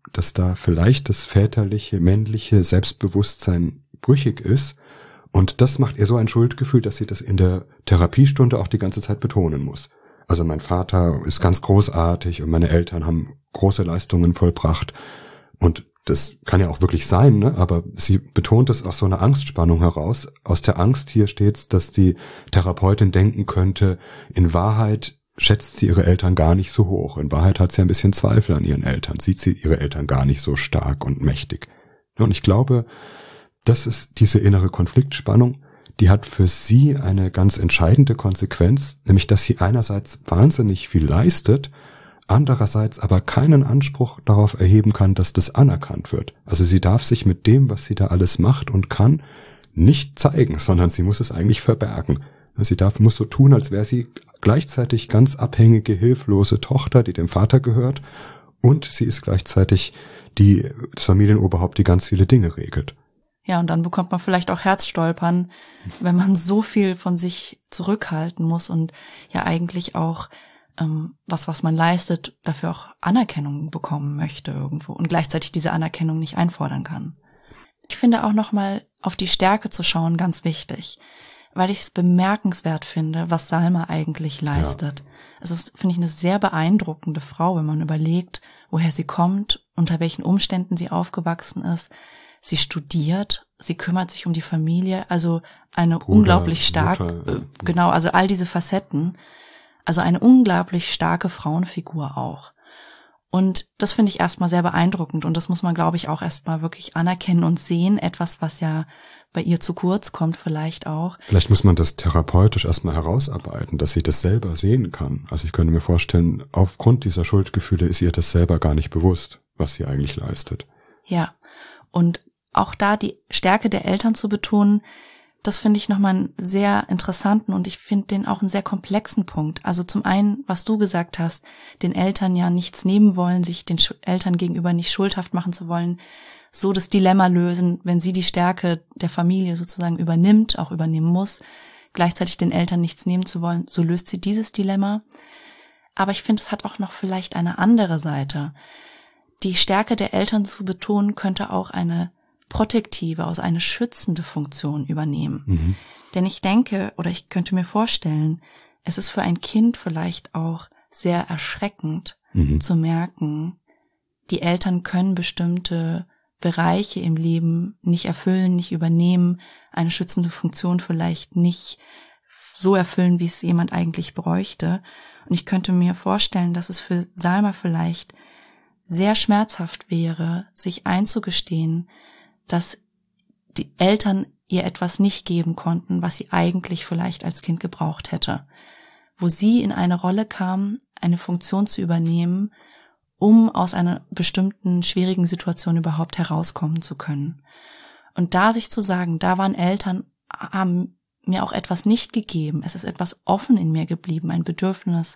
dass da vielleicht das väterliche, männliche Selbstbewusstsein brüchig ist. Und das macht ihr so ein Schuldgefühl, dass sie das in der Therapiestunde auch die ganze Zeit betonen muss. Also mein Vater ist ganz großartig und meine Eltern haben große Leistungen vollbracht. Und das kann ja auch wirklich sein, ne? Aber sie betont es aus so einer Angstspannung heraus. Aus der Angst hier steht's, dass die Therapeutin denken könnte, in Wahrheit schätzt sie ihre Eltern gar nicht so hoch. In Wahrheit hat sie ein bisschen Zweifel an ihren Eltern, sieht sie ihre Eltern gar nicht so stark und mächtig. Und ich glaube, das ist diese innere Konfliktspannung, die hat für sie eine ganz entscheidende Konsequenz, nämlich dass sie einerseits wahnsinnig viel leistet, andererseits aber keinen Anspruch darauf erheben kann, dass das anerkannt wird. Also sie darf sich mit dem, was sie da alles macht und kann, nicht zeigen, sondern sie muss es eigentlich verbergen. Sie darf, muss so tun, als wäre sie gleichzeitig ganz abhängige, hilflose Tochter, die dem Vater gehört, und sie ist gleichzeitig die, das Familienoberhaupt, die ganz viele Dinge regelt. Ja, und dann bekommt man vielleicht auch Herzstolpern, wenn man so viel von sich zurückhalten muss und ja eigentlich auch ähm, was, was man leistet, dafür auch Anerkennung bekommen möchte irgendwo und gleichzeitig diese Anerkennung nicht einfordern kann. Ich finde auch nochmal auf die Stärke zu schauen ganz wichtig, weil ich es bemerkenswert finde, was Salma eigentlich leistet. Ja. Es ist, finde ich, eine sehr beeindruckende Frau, wenn man überlegt, woher sie kommt, unter welchen Umständen sie aufgewachsen ist. Sie studiert, sie kümmert sich um die Familie, also eine Bruder, unglaublich stark, Mutter, äh, genau, also all diese Facetten, also eine unglaublich starke Frauenfigur auch. Und das finde ich erstmal sehr beeindruckend und das muss man, glaube ich, auch erstmal wirklich anerkennen und sehen, etwas, was ja bei ihr zu kurz kommt vielleicht auch. Vielleicht muss man das therapeutisch erstmal herausarbeiten, dass sie das selber sehen kann. Also ich könnte mir vorstellen, aufgrund dieser Schuldgefühle ist ihr das selber gar nicht bewusst, was sie eigentlich leistet. Ja, und auch da die Stärke der Eltern zu betonen, das finde ich nochmal einen sehr interessanten und ich finde den auch einen sehr komplexen Punkt. Also zum einen, was du gesagt hast, den Eltern ja nichts nehmen wollen, sich den Eltern gegenüber nicht schuldhaft machen zu wollen, so das Dilemma lösen, wenn sie die Stärke der Familie sozusagen übernimmt, auch übernehmen muss, gleichzeitig den Eltern nichts nehmen zu wollen, so löst sie dieses Dilemma. Aber ich finde, es hat auch noch vielleicht eine andere Seite. Die Stärke der Eltern zu betonen, könnte auch eine protektive, also eine schützende Funktion übernehmen. Mhm. Denn ich denke, oder ich könnte mir vorstellen, es ist für ein Kind vielleicht auch sehr erschreckend mhm. zu merken, die Eltern können bestimmte Bereiche im Leben nicht erfüllen, nicht übernehmen, eine schützende Funktion vielleicht nicht so erfüllen, wie es jemand eigentlich bräuchte. Und ich könnte mir vorstellen, dass es für Salma vielleicht sehr schmerzhaft wäre, sich einzugestehen, dass die Eltern ihr etwas nicht geben konnten, was sie eigentlich vielleicht als Kind gebraucht hätte. Wo sie in eine Rolle kam, eine Funktion zu übernehmen, um aus einer bestimmten schwierigen Situation überhaupt herauskommen zu können. Und da sich zu sagen, da waren Eltern, haben mir auch etwas nicht gegeben, es ist etwas offen in mir geblieben, ein Bedürfnis,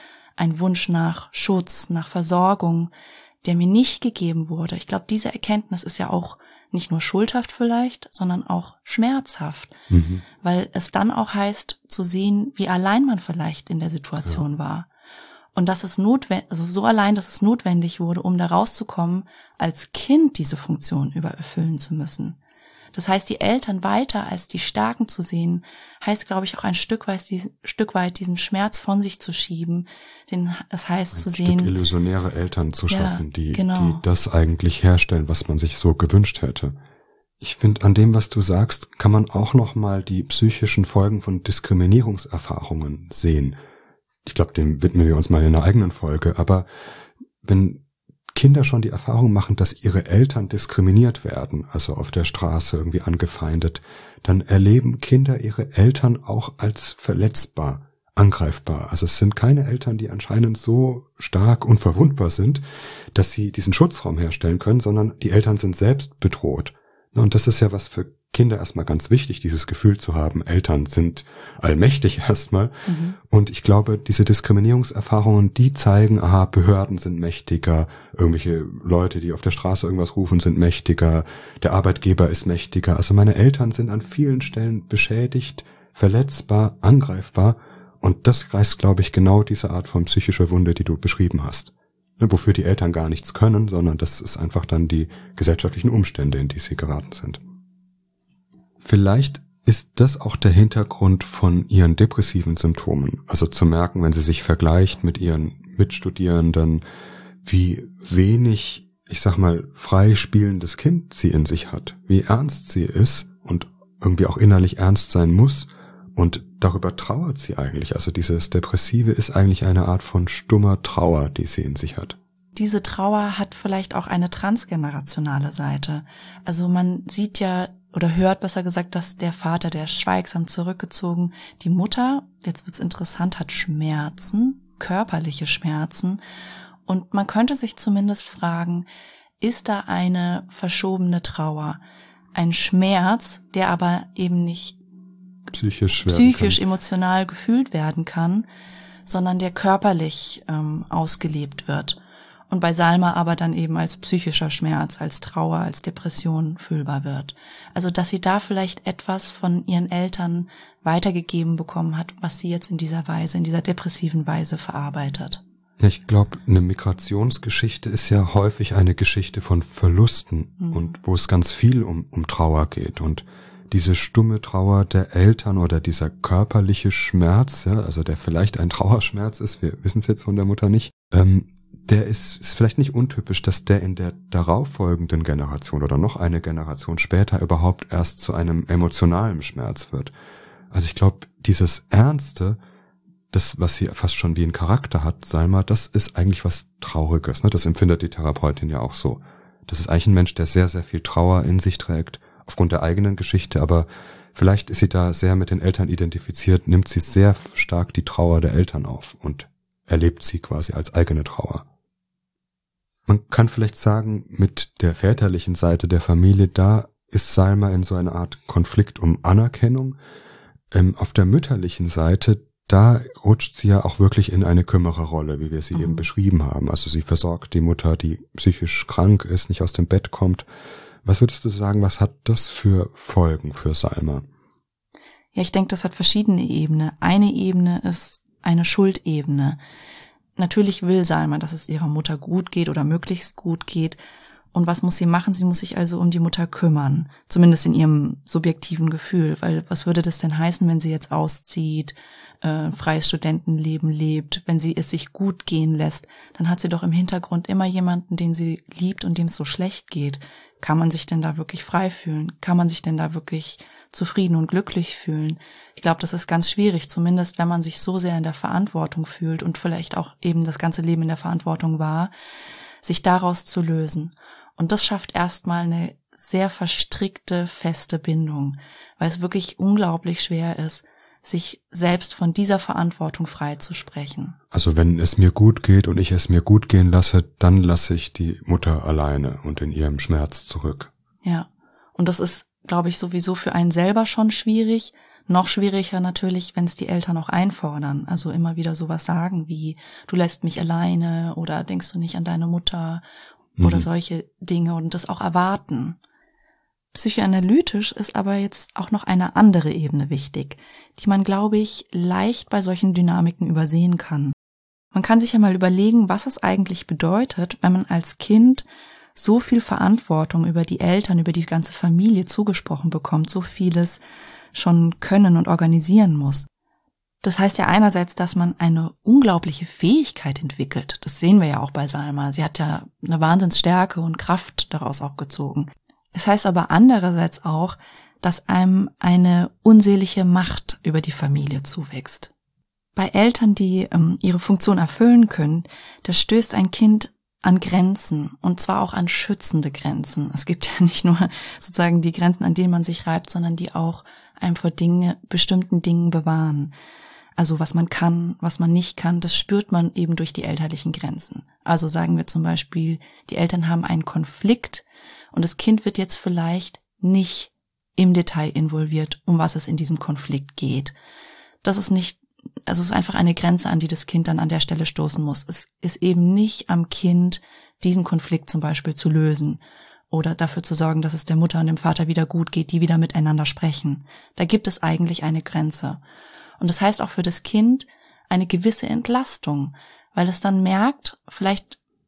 ein Wunsch nach Schutz, nach Versorgung, der mir nicht gegeben wurde. Ich glaube, diese Erkenntnis ist ja auch nicht nur schuldhaft vielleicht, sondern auch schmerzhaft, mhm. weil es dann auch heißt, zu sehen, wie allein man vielleicht in der Situation ja. war. Und dass es notwendig, also so allein, dass es notwendig wurde, um da rauszukommen, als Kind diese Funktion übererfüllen zu müssen. Das heißt, die Eltern weiter als die Starken zu sehen, heißt, glaube ich, auch ein Stück weit, diesen, Stück weit diesen Schmerz von sich zu schieben. Den, das heißt ein zu Stück sehen, illusionäre Eltern zu ja, schaffen, die, genau. die das eigentlich herstellen, was man sich so gewünscht hätte. Ich finde, an dem, was du sagst, kann man auch noch mal die psychischen Folgen von Diskriminierungserfahrungen sehen. Ich glaube, dem widmen wir uns mal in einer eigenen Folge. Aber wenn Kinder schon die Erfahrung machen, dass ihre Eltern diskriminiert werden, also auf der Straße irgendwie angefeindet, dann erleben Kinder ihre Eltern auch als verletzbar, angreifbar. Also es sind keine Eltern, die anscheinend so stark unverwundbar sind, dass sie diesen Schutzraum herstellen können, sondern die Eltern sind selbst bedroht. Und das ist ja was für Kinder erstmal ganz wichtig, dieses Gefühl zu haben, Eltern sind allmächtig erstmal. Mhm. Und ich glaube, diese Diskriminierungserfahrungen, die zeigen, aha, Behörden sind mächtiger, irgendwelche Leute, die auf der Straße irgendwas rufen, sind mächtiger, der Arbeitgeber ist mächtiger. Also meine Eltern sind an vielen Stellen beschädigt, verletzbar, angreifbar. Und das reißt, glaube ich, genau diese Art von psychischer Wunde, die du beschrieben hast. ne, wofür die Eltern gar nichts können, sondern das ist einfach dann die gesellschaftlichen Umstände, in die sie geraten sind. Vielleicht ist das auch der Hintergrund von ihren depressiven Symptomen, also zu merken, wenn sie sich vergleicht mit ihren Mitstudierenden, wie wenig, ich sag mal, frei spielendes Kind sie in sich hat, wie ernst sie ist und irgendwie auch innerlich ernst sein muss, und darüber trauert sie eigentlich. Also dieses Depressive ist eigentlich eine Art von stummer Trauer, die sie in sich hat. Diese Trauer hat vielleicht auch eine transgenerationale Seite. Also man sieht ja oder hört besser gesagt, dass der Vater, der ist schweigsam zurückgezogen, die Mutter, jetzt wird's interessant, hat Schmerzen, körperliche Schmerzen, und man könnte sich zumindest fragen, ist da eine verschobene Trauer, ein Schmerz, der aber eben nicht psychisch, psychisch emotional gefühlt werden kann, sondern der körperlich ähm, ausgelebt wird und bei Salma aber dann eben als psychischer Schmerz, als Trauer, als Depression fühlbar wird. Also dass sie da vielleicht etwas von ihren Eltern weitergegeben bekommen hat, was sie jetzt in dieser Weise, in dieser depressiven Weise verarbeitet. Ja, ich glaube, eine Migrationsgeschichte ist ja häufig eine Geschichte von Verlusten, mhm. und wo es ganz viel um, um Trauer geht, und diese stumme Trauer der Eltern oder dieser körperliche Schmerz, ja, also der vielleicht ein Trauerschmerz ist, wir wissen es jetzt von der Mutter nicht, ähm, der ist, ist vielleicht nicht untypisch, dass der in der darauffolgenden Generation oder noch eine Generation später überhaupt erst zu einem emotionalen Schmerz wird. Also ich glaube, dieses Ernste, das, was sie fast schon wie ein Charakter hat, Salma, das ist eigentlich was Trauriges, ne? Das empfindet die Therapeutin ja auch so. Das ist eigentlich ein Mensch, der sehr, sehr viel Trauer in sich trägt, aufgrund der eigenen Geschichte, aber vielleicht ist sie da sehr mit den Eltern identifiziert, nimmt sie sehr stark die Trauer der Eltern auf und erlebt sie quasi als eigene Trauer. Man kann vielleicht sagen, mit der väterlichen Seite der Familie, da ist Salma in so einer Art Konflikt um Anerkennung. Ähm, auf der mütterlichen Seite, da rutscht sie ja auch wirklich in eine Kümmererrolle, wie wir sie mhm. eben beschrieben haben. Also sie versorgt die Mutter, die psychisch krank ist, nicht aus dem Bett kommt. Was würdest du sagen, was hat das für Folgen für Salma? Ja, ich denke, das hat verschiedene Ebenen. Eine Ebene ist eine Schuldebene. Natürlich will Salma, dass es ihrer Mutter gut geht oder möglichst gut geht. Und was muss sie machen? Sie muss sich also um die Mutter kümmern. Zumindest in ihrem subjektiven Gefühl. Weil was würde das denn heißen, wenn sie jetzt auszieht, äh, freies Studentenleben lebt, wenn sie es sich gut gehen lässt? Dann hat sie doch im Hintergrund immer jemanden, den sie liebt und dem es so schlecht geht. Kann man sich denn da wirklich frei fühlen? Kann man sich denn da wirklich zufrieden und glücklich fühlen? Ich glaube, das ist ganz schwierig, zumindest wenn man sich so sehr in der Verantwortung fühlt und vielleicht auch eben das ganze Leben in der Verantwortung war, sich daraus zu lösen. Und das schafft erstmal eine sehr verstrickte, feste Bindung, weil es wirklich unglaublich schwer ist, sich selbst von dieser Verantwortung frei zu sprechen. Also wenn es mir gut geht und ich es mir gut gehen lasse, dann lasse ich die Mutter alleine und in ihrem Schmerz zurück. Ja, und das ist, glaube ich, sowieso für einen selber schon schwierig. Noch schwieriger natürlich, wenn es die Eltern auch einfordern. Also immer wieder sowas sagen wie, du lässt mich alleine oder denkst du nicht an deine Mutter mhm. oder solche Dinge und das auch erwarten. Psychoanalytisch ist aber jetzt auch noch eine andere Ebene wichtig, die man, glaube ich, leicht bei solchen Dynamiken übersehen kann. Man kann sich ja mal überlegen, was es eigentlich bedeutet, wenn man als Kind so viel Verantwortung über die Eltern, über die ganze Familie zugesprochen bekommt, so vieles schon können und organisieren muss. Das heißt ja einerseits, dass man eine unglaubliche Fähigkeit entwickelt. Das sehen wir ja auch bei Salma. Sie hat ja eine Wahnsinnsstärke und Kraft daraus auch gezogen. Es heißt aber andererseits auch, dass einem eine unselige Macht über die Familie zuwächst. Bei Eltern, die ähm, ihre Funktion erfüllen können, da stößt ein Kind an Grenzen, und zwar auch an schützende Grenzen. Es gibt ja nicht nur sozusagen die Grenzen, an denen man sich reibt, sondern die auch einem vor Dinge, bestimmten Dingen bewahren. Also was man kann, was man nicht kann, das spürt man eben durch die elterlichen Grenzen. Also sagen wir zum Beispiel, die Eltern haben einen Konflikt und das Kind wird jetzt vielleicht nicht im Detail involviert, um was es in diesem Konflikt geht. Das ist nicht, also es ist einfach eine Grenze, an die das Kind dann an der Stelle stoßen muss. Es ist eben nicht am Kind, diesen Konflikt zum Beispiel zu lösen oder dafür zu sorgen, dass es der Mutter und dem Vater wieder gut geht, die wieder miteinander sprechen. Da gibt es eigentlich eine Grenze. Und das heißt auch für das Kind eine gewisse Entlastung, weil es dann merkt, vielleicht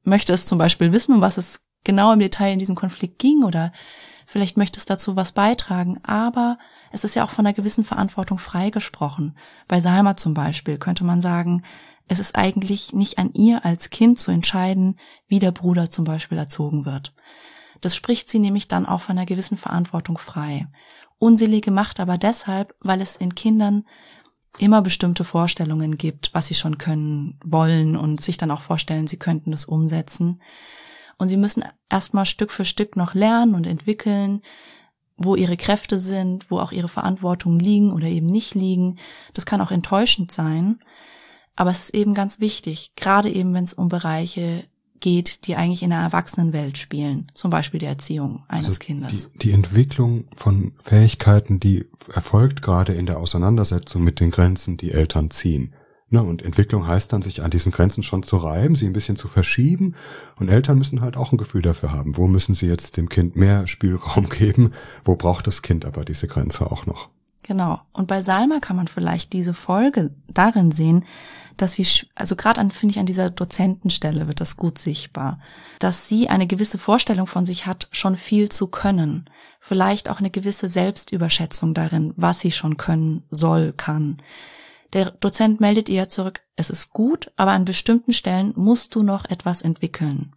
möchte es zum Beispiel wissen, um was es genau im Detail in diesem Konflikt ging, oder vielleicht möchte es dazu was beitragen, aber es ist ja auch von einer gewissen Verantwortung freigesprochen. Bei Salma zum Beispiel könnte man sagen, es ist eigentlich nicht an ihr als Kind zu entscheiden, wie der Bruder zum Beispiel erzogen wird. Das spricht sie nämlich dann auch von einer gewissen Verantwortung frei. Unselige Macht aber deshalb, weil es in Kindern immer bestimmte Vorstellungen gibt, was sie schon können, wollen und sich dann auch vorstellen, sie könnten es umsetzen. Und sie müssen erstmal Stück für Stück noch lernen und entwickeln, wo ihre Kräfte sind, wo auch ihre Verantwortungen liegen oder eben nicht liegen. Das kann auch enttäuschend sein, aber es ist eben ganz wichtig, gerade eben, wenn es um Bereiche geht, die eigentlich in einer Erwachsenenwelt spielen, zum Beispiel die Erziehung eines also Kindes. Die, die Entwicklung von Fähigkeiten, die erfolgt gerade in der Auseinandersetzung mit den Grenzen, die Eltern ziehen. Ne, und Entwicklung heißt dann, sich an diesen Grenzen schon zu reiben, sie ein bisschen zu verschieben. Und Eltern müssen halt auch ein Gefühl dafür haben, wo müssen sie jetzt dem Kind mehr Spielraum geben, wo braucht das Kind aber diese Grenze auch noch. Genau. Und bei Salma kann man vielleicht diese Folge darin sehen, dass sie, also gerade an, finde ich, an dieser Dozentenstelle wird das gut sichtbar, dass sie eine gewisse Vorstellung von sich hat, schon viel zu können. Vielleicht auch eine gewisse Selbstüberschätzung darin, was sie schon können soll, kann. Der Dozent meldet ihr zurück, es ist gut, aber an bestimmten Stellen musst du noch etwas entwickeln.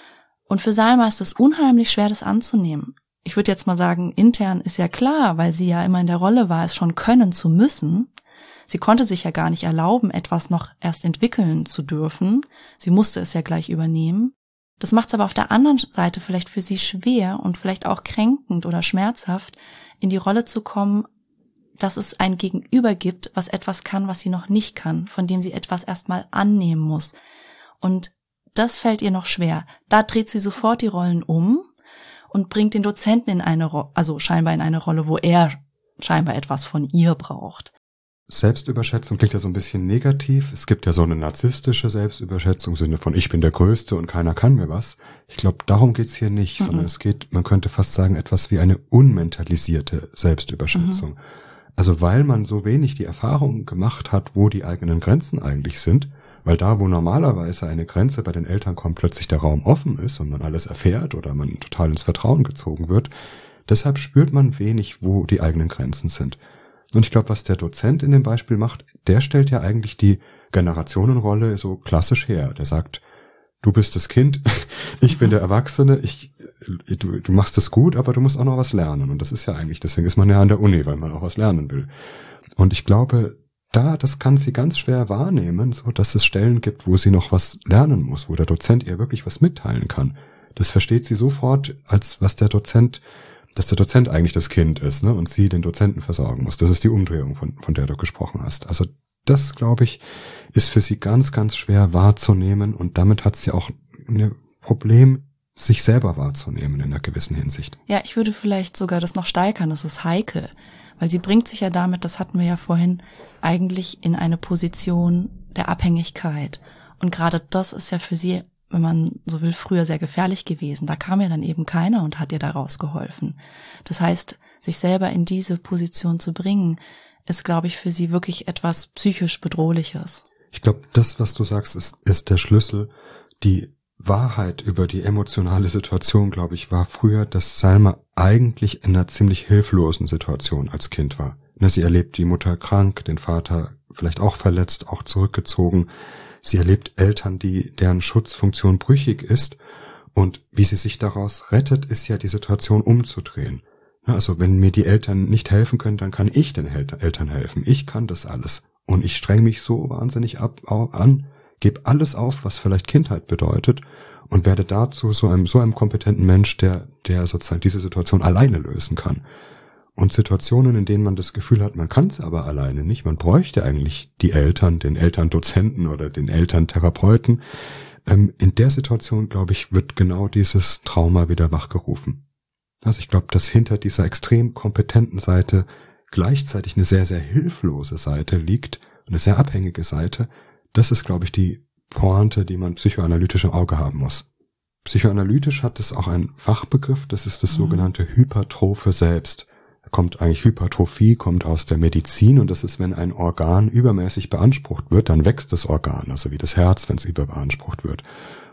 Und für Salma ist es unheimlich schwer, das anzunehmen. Ich würde jetzt mal sagen, intern ist ja klar, weil sie ja immer in der Rolle war, es schon können zu müssen. Sie konnte sich ja gar nicht erlauben, etwas noch erst entwickeln zu dürfen. Sie musste es ja gleich übernehmen. Das macht es aber auf der anderen Seite vielleicht für sie schwer und vielleicht auch kränkend oder schmerzhaft, in die Rolle zu kommen, dass es ein Gegenüber gibt, was etwas kann, was sie noch nicht kann, von dem sie etwas erstmal annehmen muss. Und das fällt ihr noch schwer. Da dreht sie sofort die Rollen um und bringt den Dozenten in eine Rolle, also scheinbar in eine Rolle, wo er scheinbar etwas von ihr braucht. Selbstüberschätzung klingt ja so ein bisschen negativ. Es gibt ja so eine narzisstische Selbstüberschätzung im Sinne von ich bin der Größte und keiner kann mir was. Ich glaube, darum geht's hier nicht, mhm. sondern es geht, man könnte fast sagen, etwas wie eine unmentalisierte Selbstüberschätzung. Mhm. Also weil man so wenig die Erfahrung gemacht hat, wo die eigenen Grenzen eigentlich sind, weil da, wo normalerweise eine Grenze bei den Eltern kommt, plötzlich der Raum offen ist und man alles erfährt oder man total ins Vertrauen gezogen wird, deshalb spürt man wenig, wo die eigenen Grenzen sind. Und ich glaube, was der Dozent in dem Beispiel macht, der stellt ja eigentlich die Generationenrolle so klassisch her. Der sagt, du bist das Kind, ich bin der Erwachsene, ich, du, du machst es gut, aber du musst auch noch was lernen. Und das ist ja eigentlich, deswegen ist man ja an der Uni, weil man auch was lernen will. Und ich glaube, da, das kann sie ganz schwer wahrnehmen, so dass es Stellen gibt, wo sie noch was lernen muss, wo der Dozent ihr wirklich was mitteilen kann. Das versteht sie sofort, als was der Dozent, dass der Dozent eigentlich das Kind ist, ne, und sie den Dozenten versorgen muss. Das ist die Umdrehung, von, von der du gesprochen hast. Also das, glaube ich, ist für sie ganz, ganz schwer wahrzunehmen und damit hat sie auch ein Problem, sich selber wahrzunehmen in einer gewissen Hinsicht. Ja, ich würde vielleicht sogar das noch steigern, das ist heikel, weil sie bringt sich ja damit, das hatten wir ja vorhin, eigentlich in eine Position der Abhängigkeit. Und gerade das ist ja für sie, wenn man so will, früher sehr gefährlich gewesen. Da kam ja dann eben keiner und hat ihr da rausgeholfen. Das heißt, sich selber in diese Position zu bringen, ist, glaube ich, für sie wirklich etwas psychisch Bedrohliches. Ich glaube, das, was du sagst, ist, ist der Schlüssel. Die Wahrheit über die emotionale Situation, glaube ich, war früher, dass Salma eigentlich in einer ziemlich hilflosen Situation als Kind war. Sie erlebt die Mutter krank, den Vater vielleicht auch verletzt, auch zurückgezogen. Sie erlebt Eltern, die deren Schutzfunktion brüchig ist. Und wie sie sich daraus rettet, ist ja die Situation umzudrehen. Also wenn mir die Eltern nicht helfen können, dann kann ich den Eltern helfen. Ich kann das alles. Und ich streng mich so wahnsinnig ab, an, gebe alles auf, was vielleicht Kindheit bedeutet und werde dazu so einem, so einem kompetenten Mensch, der, der sozusagen diese Situation alleine lösen kann. Und Situationen, in denen man das Gefühl hat, man kann es aber alleine nicht, man bräuchte eigentlich die Eltern, den Elterndozenten oder den Elterntherapeuten. Ähm, in der Situation, glaube ich, wird genau dieses Trauma wieder wachgerufen. Also ich glaube, dass hinter dieser extrem kompetenten Seite gleichzeitig eine sehr, sehr hilflose Seite liegt, eine sehr abhängige Seite. Das ist, glaube ich, die Pointe, die man psychoanalytisch im Auge haben muss. Psychoanalytisch hat es auch einen Fachbegriff, das ist das mhm. sogenannte hypertrophe Selbst. Da kommt eigentlich Hypertrophie, kommt aus der Medizin und das ist, wenn ein Organ übermäßig beansprucht wird, dann wächst das Organ, also wie das Herz, wenn es überbeansprucht wird.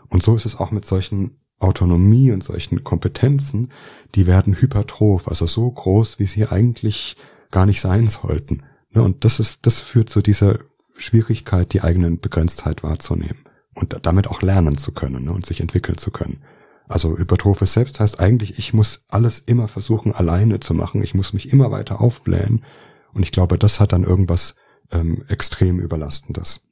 Und so ist es auch mit solchen Autonomie und solchen Kompetenzen, die werden hypertroph, also so groß, wie sie eigentlich gar nicht sein sollten. Und das ist, das führt zu dieser Schwierigkeit, die eigenen Begrenztheit wahrzunehmen und damit auch lernen zu können und sich entwickeln zu können. Also hypertrophes Selbst heißt eigentlich, ich muss alles immer versuchen, alleine zu machen. Ich muss mich immer weiter aufblähen. Und ich glaube, das hat dann irgendwas ähm, extrem Überlastendes.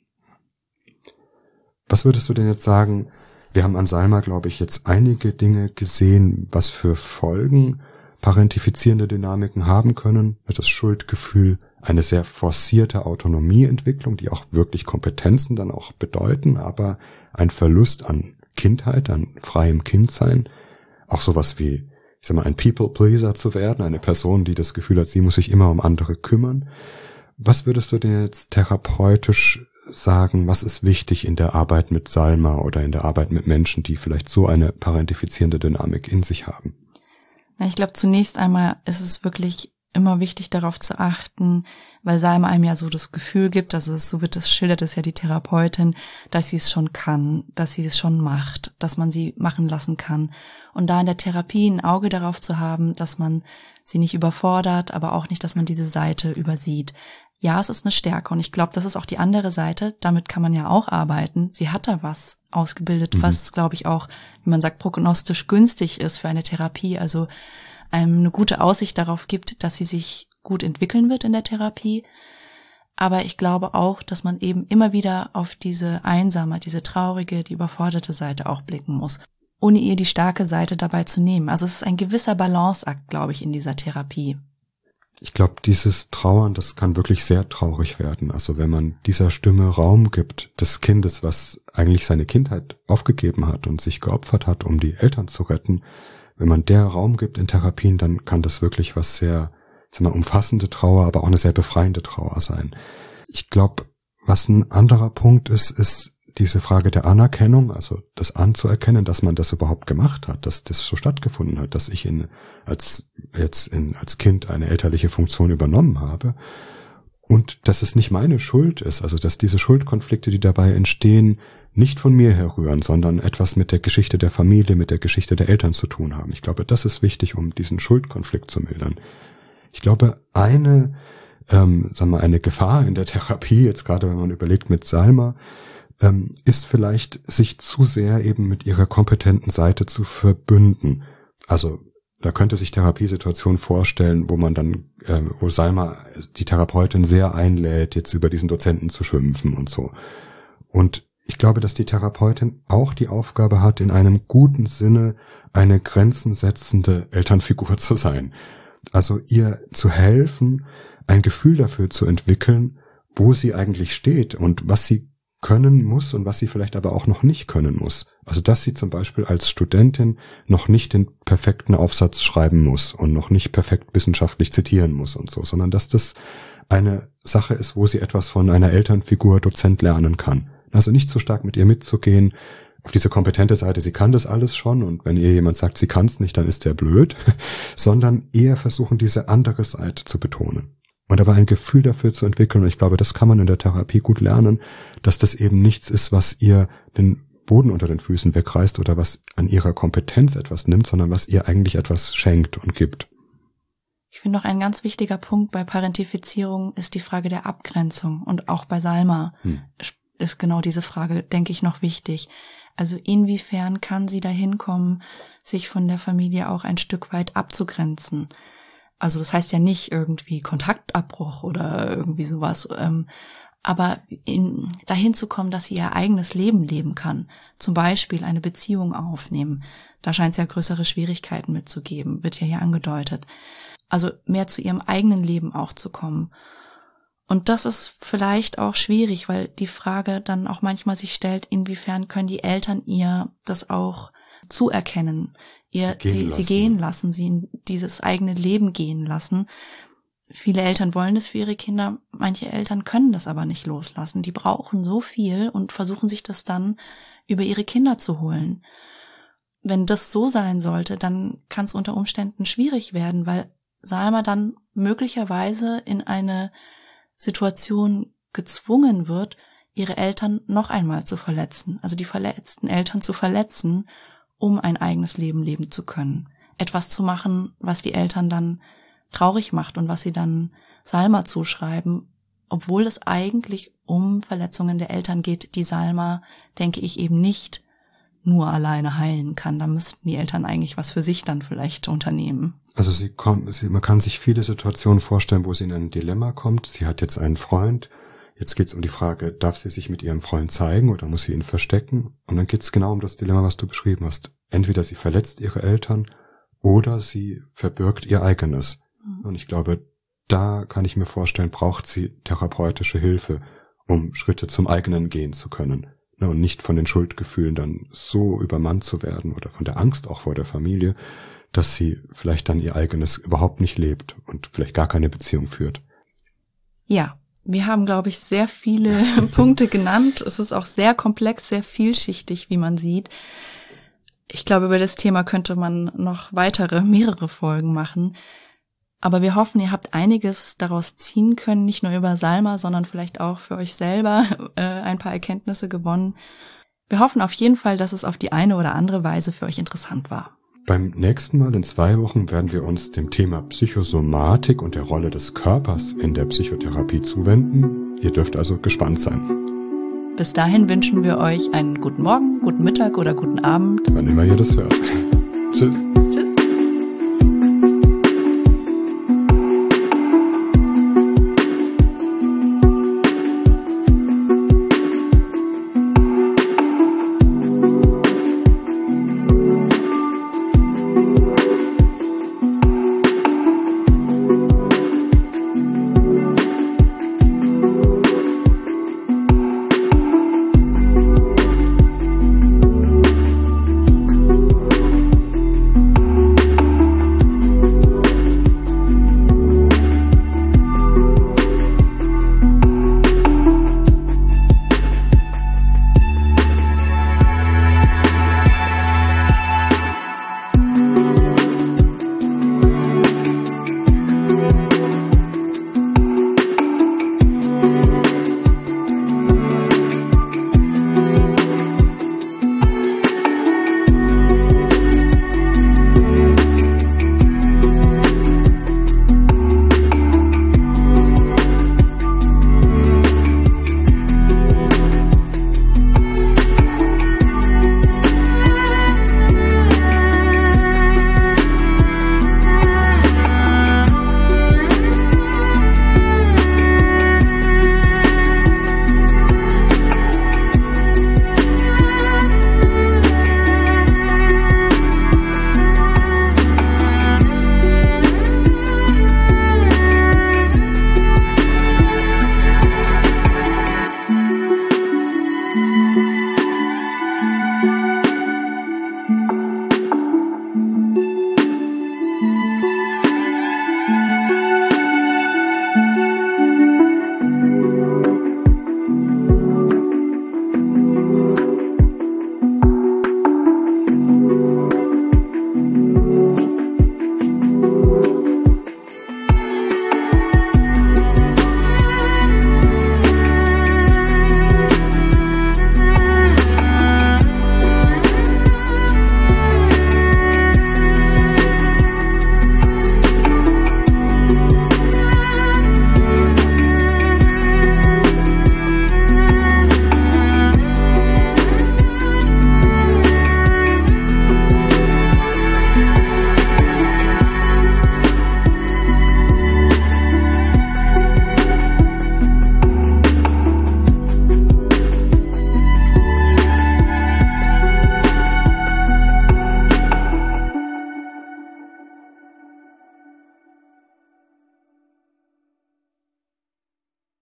Was würdest du denn jetzt sagen? Wir haben an Salma, glaube ich, jetzt einige Dinge gesehen, was für Folgen parentifizierende Dynamiken haben können. Das Schuldgefühl, eine sehr forcierte Autonomieentwicklung, die auch wirklich Kompetenzen dann auch bedeuten, aber ein Verlust an Kindheit, an freiem Kindsein. Auch sowas wie, ich sag mal, ein People-Pleaser zu werden, eine Person, die das Gefühl hat, sie muss sich immer um andere kümmern. Was würdest du denn jetzt therapeutisch sagen, was ist wichtig in der Arbeit mit Salma oder in der Arbeit mit Menschen, die vielleicht so eine parentifizierende Dynamik in sich haben? Na, ich glaube, zunächst einmal ist es wirklich immer wichtig, darauf zu achten, weil Salma einem ja so das Gefühl gibt, also so wird es, schildert es ja die Therapeutin, dass sie es schon kann, dass sie es schon macht, dass man sie machen lassen kann. Und da in der Therapie ein Auge darauf zu haben, dass man sie nicht überfordert, aber auch nicht, dass man diese Seite übersieht. Ja, es ist eine Stärke und ich glaube, das ist auch die andere Seite, damit kann man ja auch arbeiten. Sie hat da was ausgebildet, mhm. was, glaube ich, auch, wie man sagt, prognostisch günstig ist für eine Therapie, also einem eine gute Aussicht darauf gibt, dass sie sich gut entwickeln wird in der Therapie. Aber ich glaube auch, dass man eben immer wieder auf diese einsame, diese traurige, die überforderte Seite auch blicken muss, ohne ihr die starke Seite dabei zu nehmen. Also es ist ein gewisser Balanceakt, glaube ich, in dieser Therapie. Ich glaube, dieses Trauern, das kann wirklich sehr traurig werden. Also wenn man dieser Stimme Raum gibt, des Kindes, was eigentlich seine Kindheit aufgegeben hat und sich geopfert hat, um die Eltern zu retten, wenn man der Raum gibt in Therapien, dann kann das wirklich was sehr, sagen wir, umfassende Trauer, aber auch eine sehr befreiende Trauer sein. Ich glaube, was ein anderer Punkt ist, ist diese Frage der Anerkennung, also das anzuerkennen, dass man das überhaupt gemacht hat, dass das so stattgefunden hat, dass ich in, als, jetzt in, als Kind eine elterliche Funktion übernommen habe und dass es nicht meine Schuld ist, also dass diese Schuldkonflikte, die dabei entstehen, nicht von mir herrühren, sondern etwas mit der Geschichte der Familie, mit der Geschichte der Eltern zu tun haben. Ich glaube, das ist wichtig, um diesen Schuldkonflikt zu mildern. Ich glaube, eine, ähm, sagen wir, eine Gefahr in der Therapie, jetzt gerade wenn man überlegt mit Salma, ähm, ist vielleicht, sich zu sehr eben mit ihrer kompetenten Seite zu verbünden. Also da könnte sich Therapiesituationen vorstellen, wo man dann, äh, wo Salma die Therapeutin sehr einlädt, jetzt über diesen Dozenten zu schimpfen und so. Und ich glaube, dass die Therapeutin auch die Aufgabe hat, in einem guten Sinne eine grenzensetzende Elternfigur zu sein. Also ihr zu helfen, ein Gefühl dafür zu entwickeln, wo sie eigentlich steht und was sie können muss und was sie vielleicht aber auch noch nicht können muss. Also dass sie zum Beispiel als Studentin noch nicht den perfekten Aufsatz schreiben muss und noch nicht perfekt wissenschaftlich zitieren muss und so, sondern dass das eine Sache ist, wo sie etwas von einer Elternfigur Dozent lernen kann. Also nicht so stark mit ihr mitzugehen, auf diese kompetente Seite, sie kann das alles schon und wenn ihr jemand sagt, sie kann es nicht, dann ist der blöd, sondern eher versuchen, diese andere Seite zu betonen. Und aber ein Gefühl dafür zu entwickeln, und ich glaube, das kann man in der Therapie gut lernen, dass das eben nichts ist, was ihr den Boden unter den Füßen wegreißt oder was an ihrer Kompetenz etwas nimmt, sondern was ihr eigentlich etwas schenkt und gibt. Ich finde noch ein ganz wichtiger Punkt bei Parentifizierung ist die Frage der Abgrenzung und auch bei Salma hm. ist genau diese Frage, denke ich, noch wichtig. Also inwiefern kann sie dahin kommen, sich von der Familie auch ein Stück weit abzugrenzen? Also das heißt ja nicht irgendwie Kontaktabbruch oder irgendwie sowas, ähm, aber in, dahin zu kommen, dass sie ihr eigenes Leben leben kann, zum Beispiel eine Beziehung aufnehmen. Da scheint es ja größere Schwierigkeiten mitzugeben, wird ja hier angedeutet. Also mehr zu ihrem eigenen Leben auch zu kommen. Und das ist vielleicht auch schwierig, weil die Frage dann auch manchmal sich stellt, inwiefern können die Eltern ihr das auch zuerkennen, ihr sie, gehen, sie, sie gehen lassen, sie in dieses eigene Leben gehen lassen. Viele Eltern wollen das für ihre Kinder, manche Eltern können das aber nicht loslassen. Die brauchen so viel und versuchen sich das dann über ihre Kinder zu holen. Wenn das so sein sollte, dann kann es unter Umständen schwierig werden, weil Salma dann möglicherweise in eine Situation gezwungen wird, ihre Eltern noch einmal zu verletzen, also die verletzten Eltern zu verletzen, um ein eigenes Leben leben zu können. Etwas zu machen, was die Eltern dann traurig macht und was sie dann Salma zuschreiben, obwohl es eigentlich um Verletzungen der Eltern geht, die Salma, denke ich, eben nicht nur alleine heilen kann. Da müssten die Eltern eigentlich was für sich dann vielleicht unternehmen. Also sie kommt, sie, man kann sich viele Situationen vorstellen, wo sie in ein Dilemma kommt. Sie hat jetzt einen Freund. Jetzt geht es um die Frage, darf sie sich mit ihrem Freund zeigen oder muss sie ihn verstecken? Und dann geht es genau um das Dilemma, was du beschrieben hast. Entweder sie verletzt ihre Eltern oder sie verbirgt ihr eigenes. Mhm. Und ich glaube, da kann ich mir vorstellen, braucht sie therapeutische Hilfe, um Schritte zum eigenen gehen zu können. Und nicht von den Schuldgefühlen dann so übermannt zu werden oder von der Angst auch vor der Familie, dass sie vielleicht dann ihr eigenes überhaupt nicht lebt und vielleicht gar keine Beziehung führt. Ja. Wir haben, glaube ich, sehr viele Punkte genannt. Es ist auch sehr komplex, sehr vielschichtig, wie man sieht. Ich glaube, über das Thema könnte man noch weitere, mehrere Folgen machen. Aber wir hoffen, ihr habt einiges daraus ziehen können, nicht nur über Salma, sondern vielleicht auch für euch selber äh, ein paar Erkenntnisse gewonnen. Wir hoffen auf jeden Fall, dass es auf die eine oder andere Weise für euch interessant war. Beim nächsten Mal in zwei Wochen werden wir uns dem Thema Psychosomatik und der Rolle des Körpers in der Psychotherapie zuwenden. Ihr dürft also gespannt sein. Bis dahin wünschen wir euch einen guten Morgen, guten Mittag oder guten Abend. Wann immer ihr das hört. Tschüss.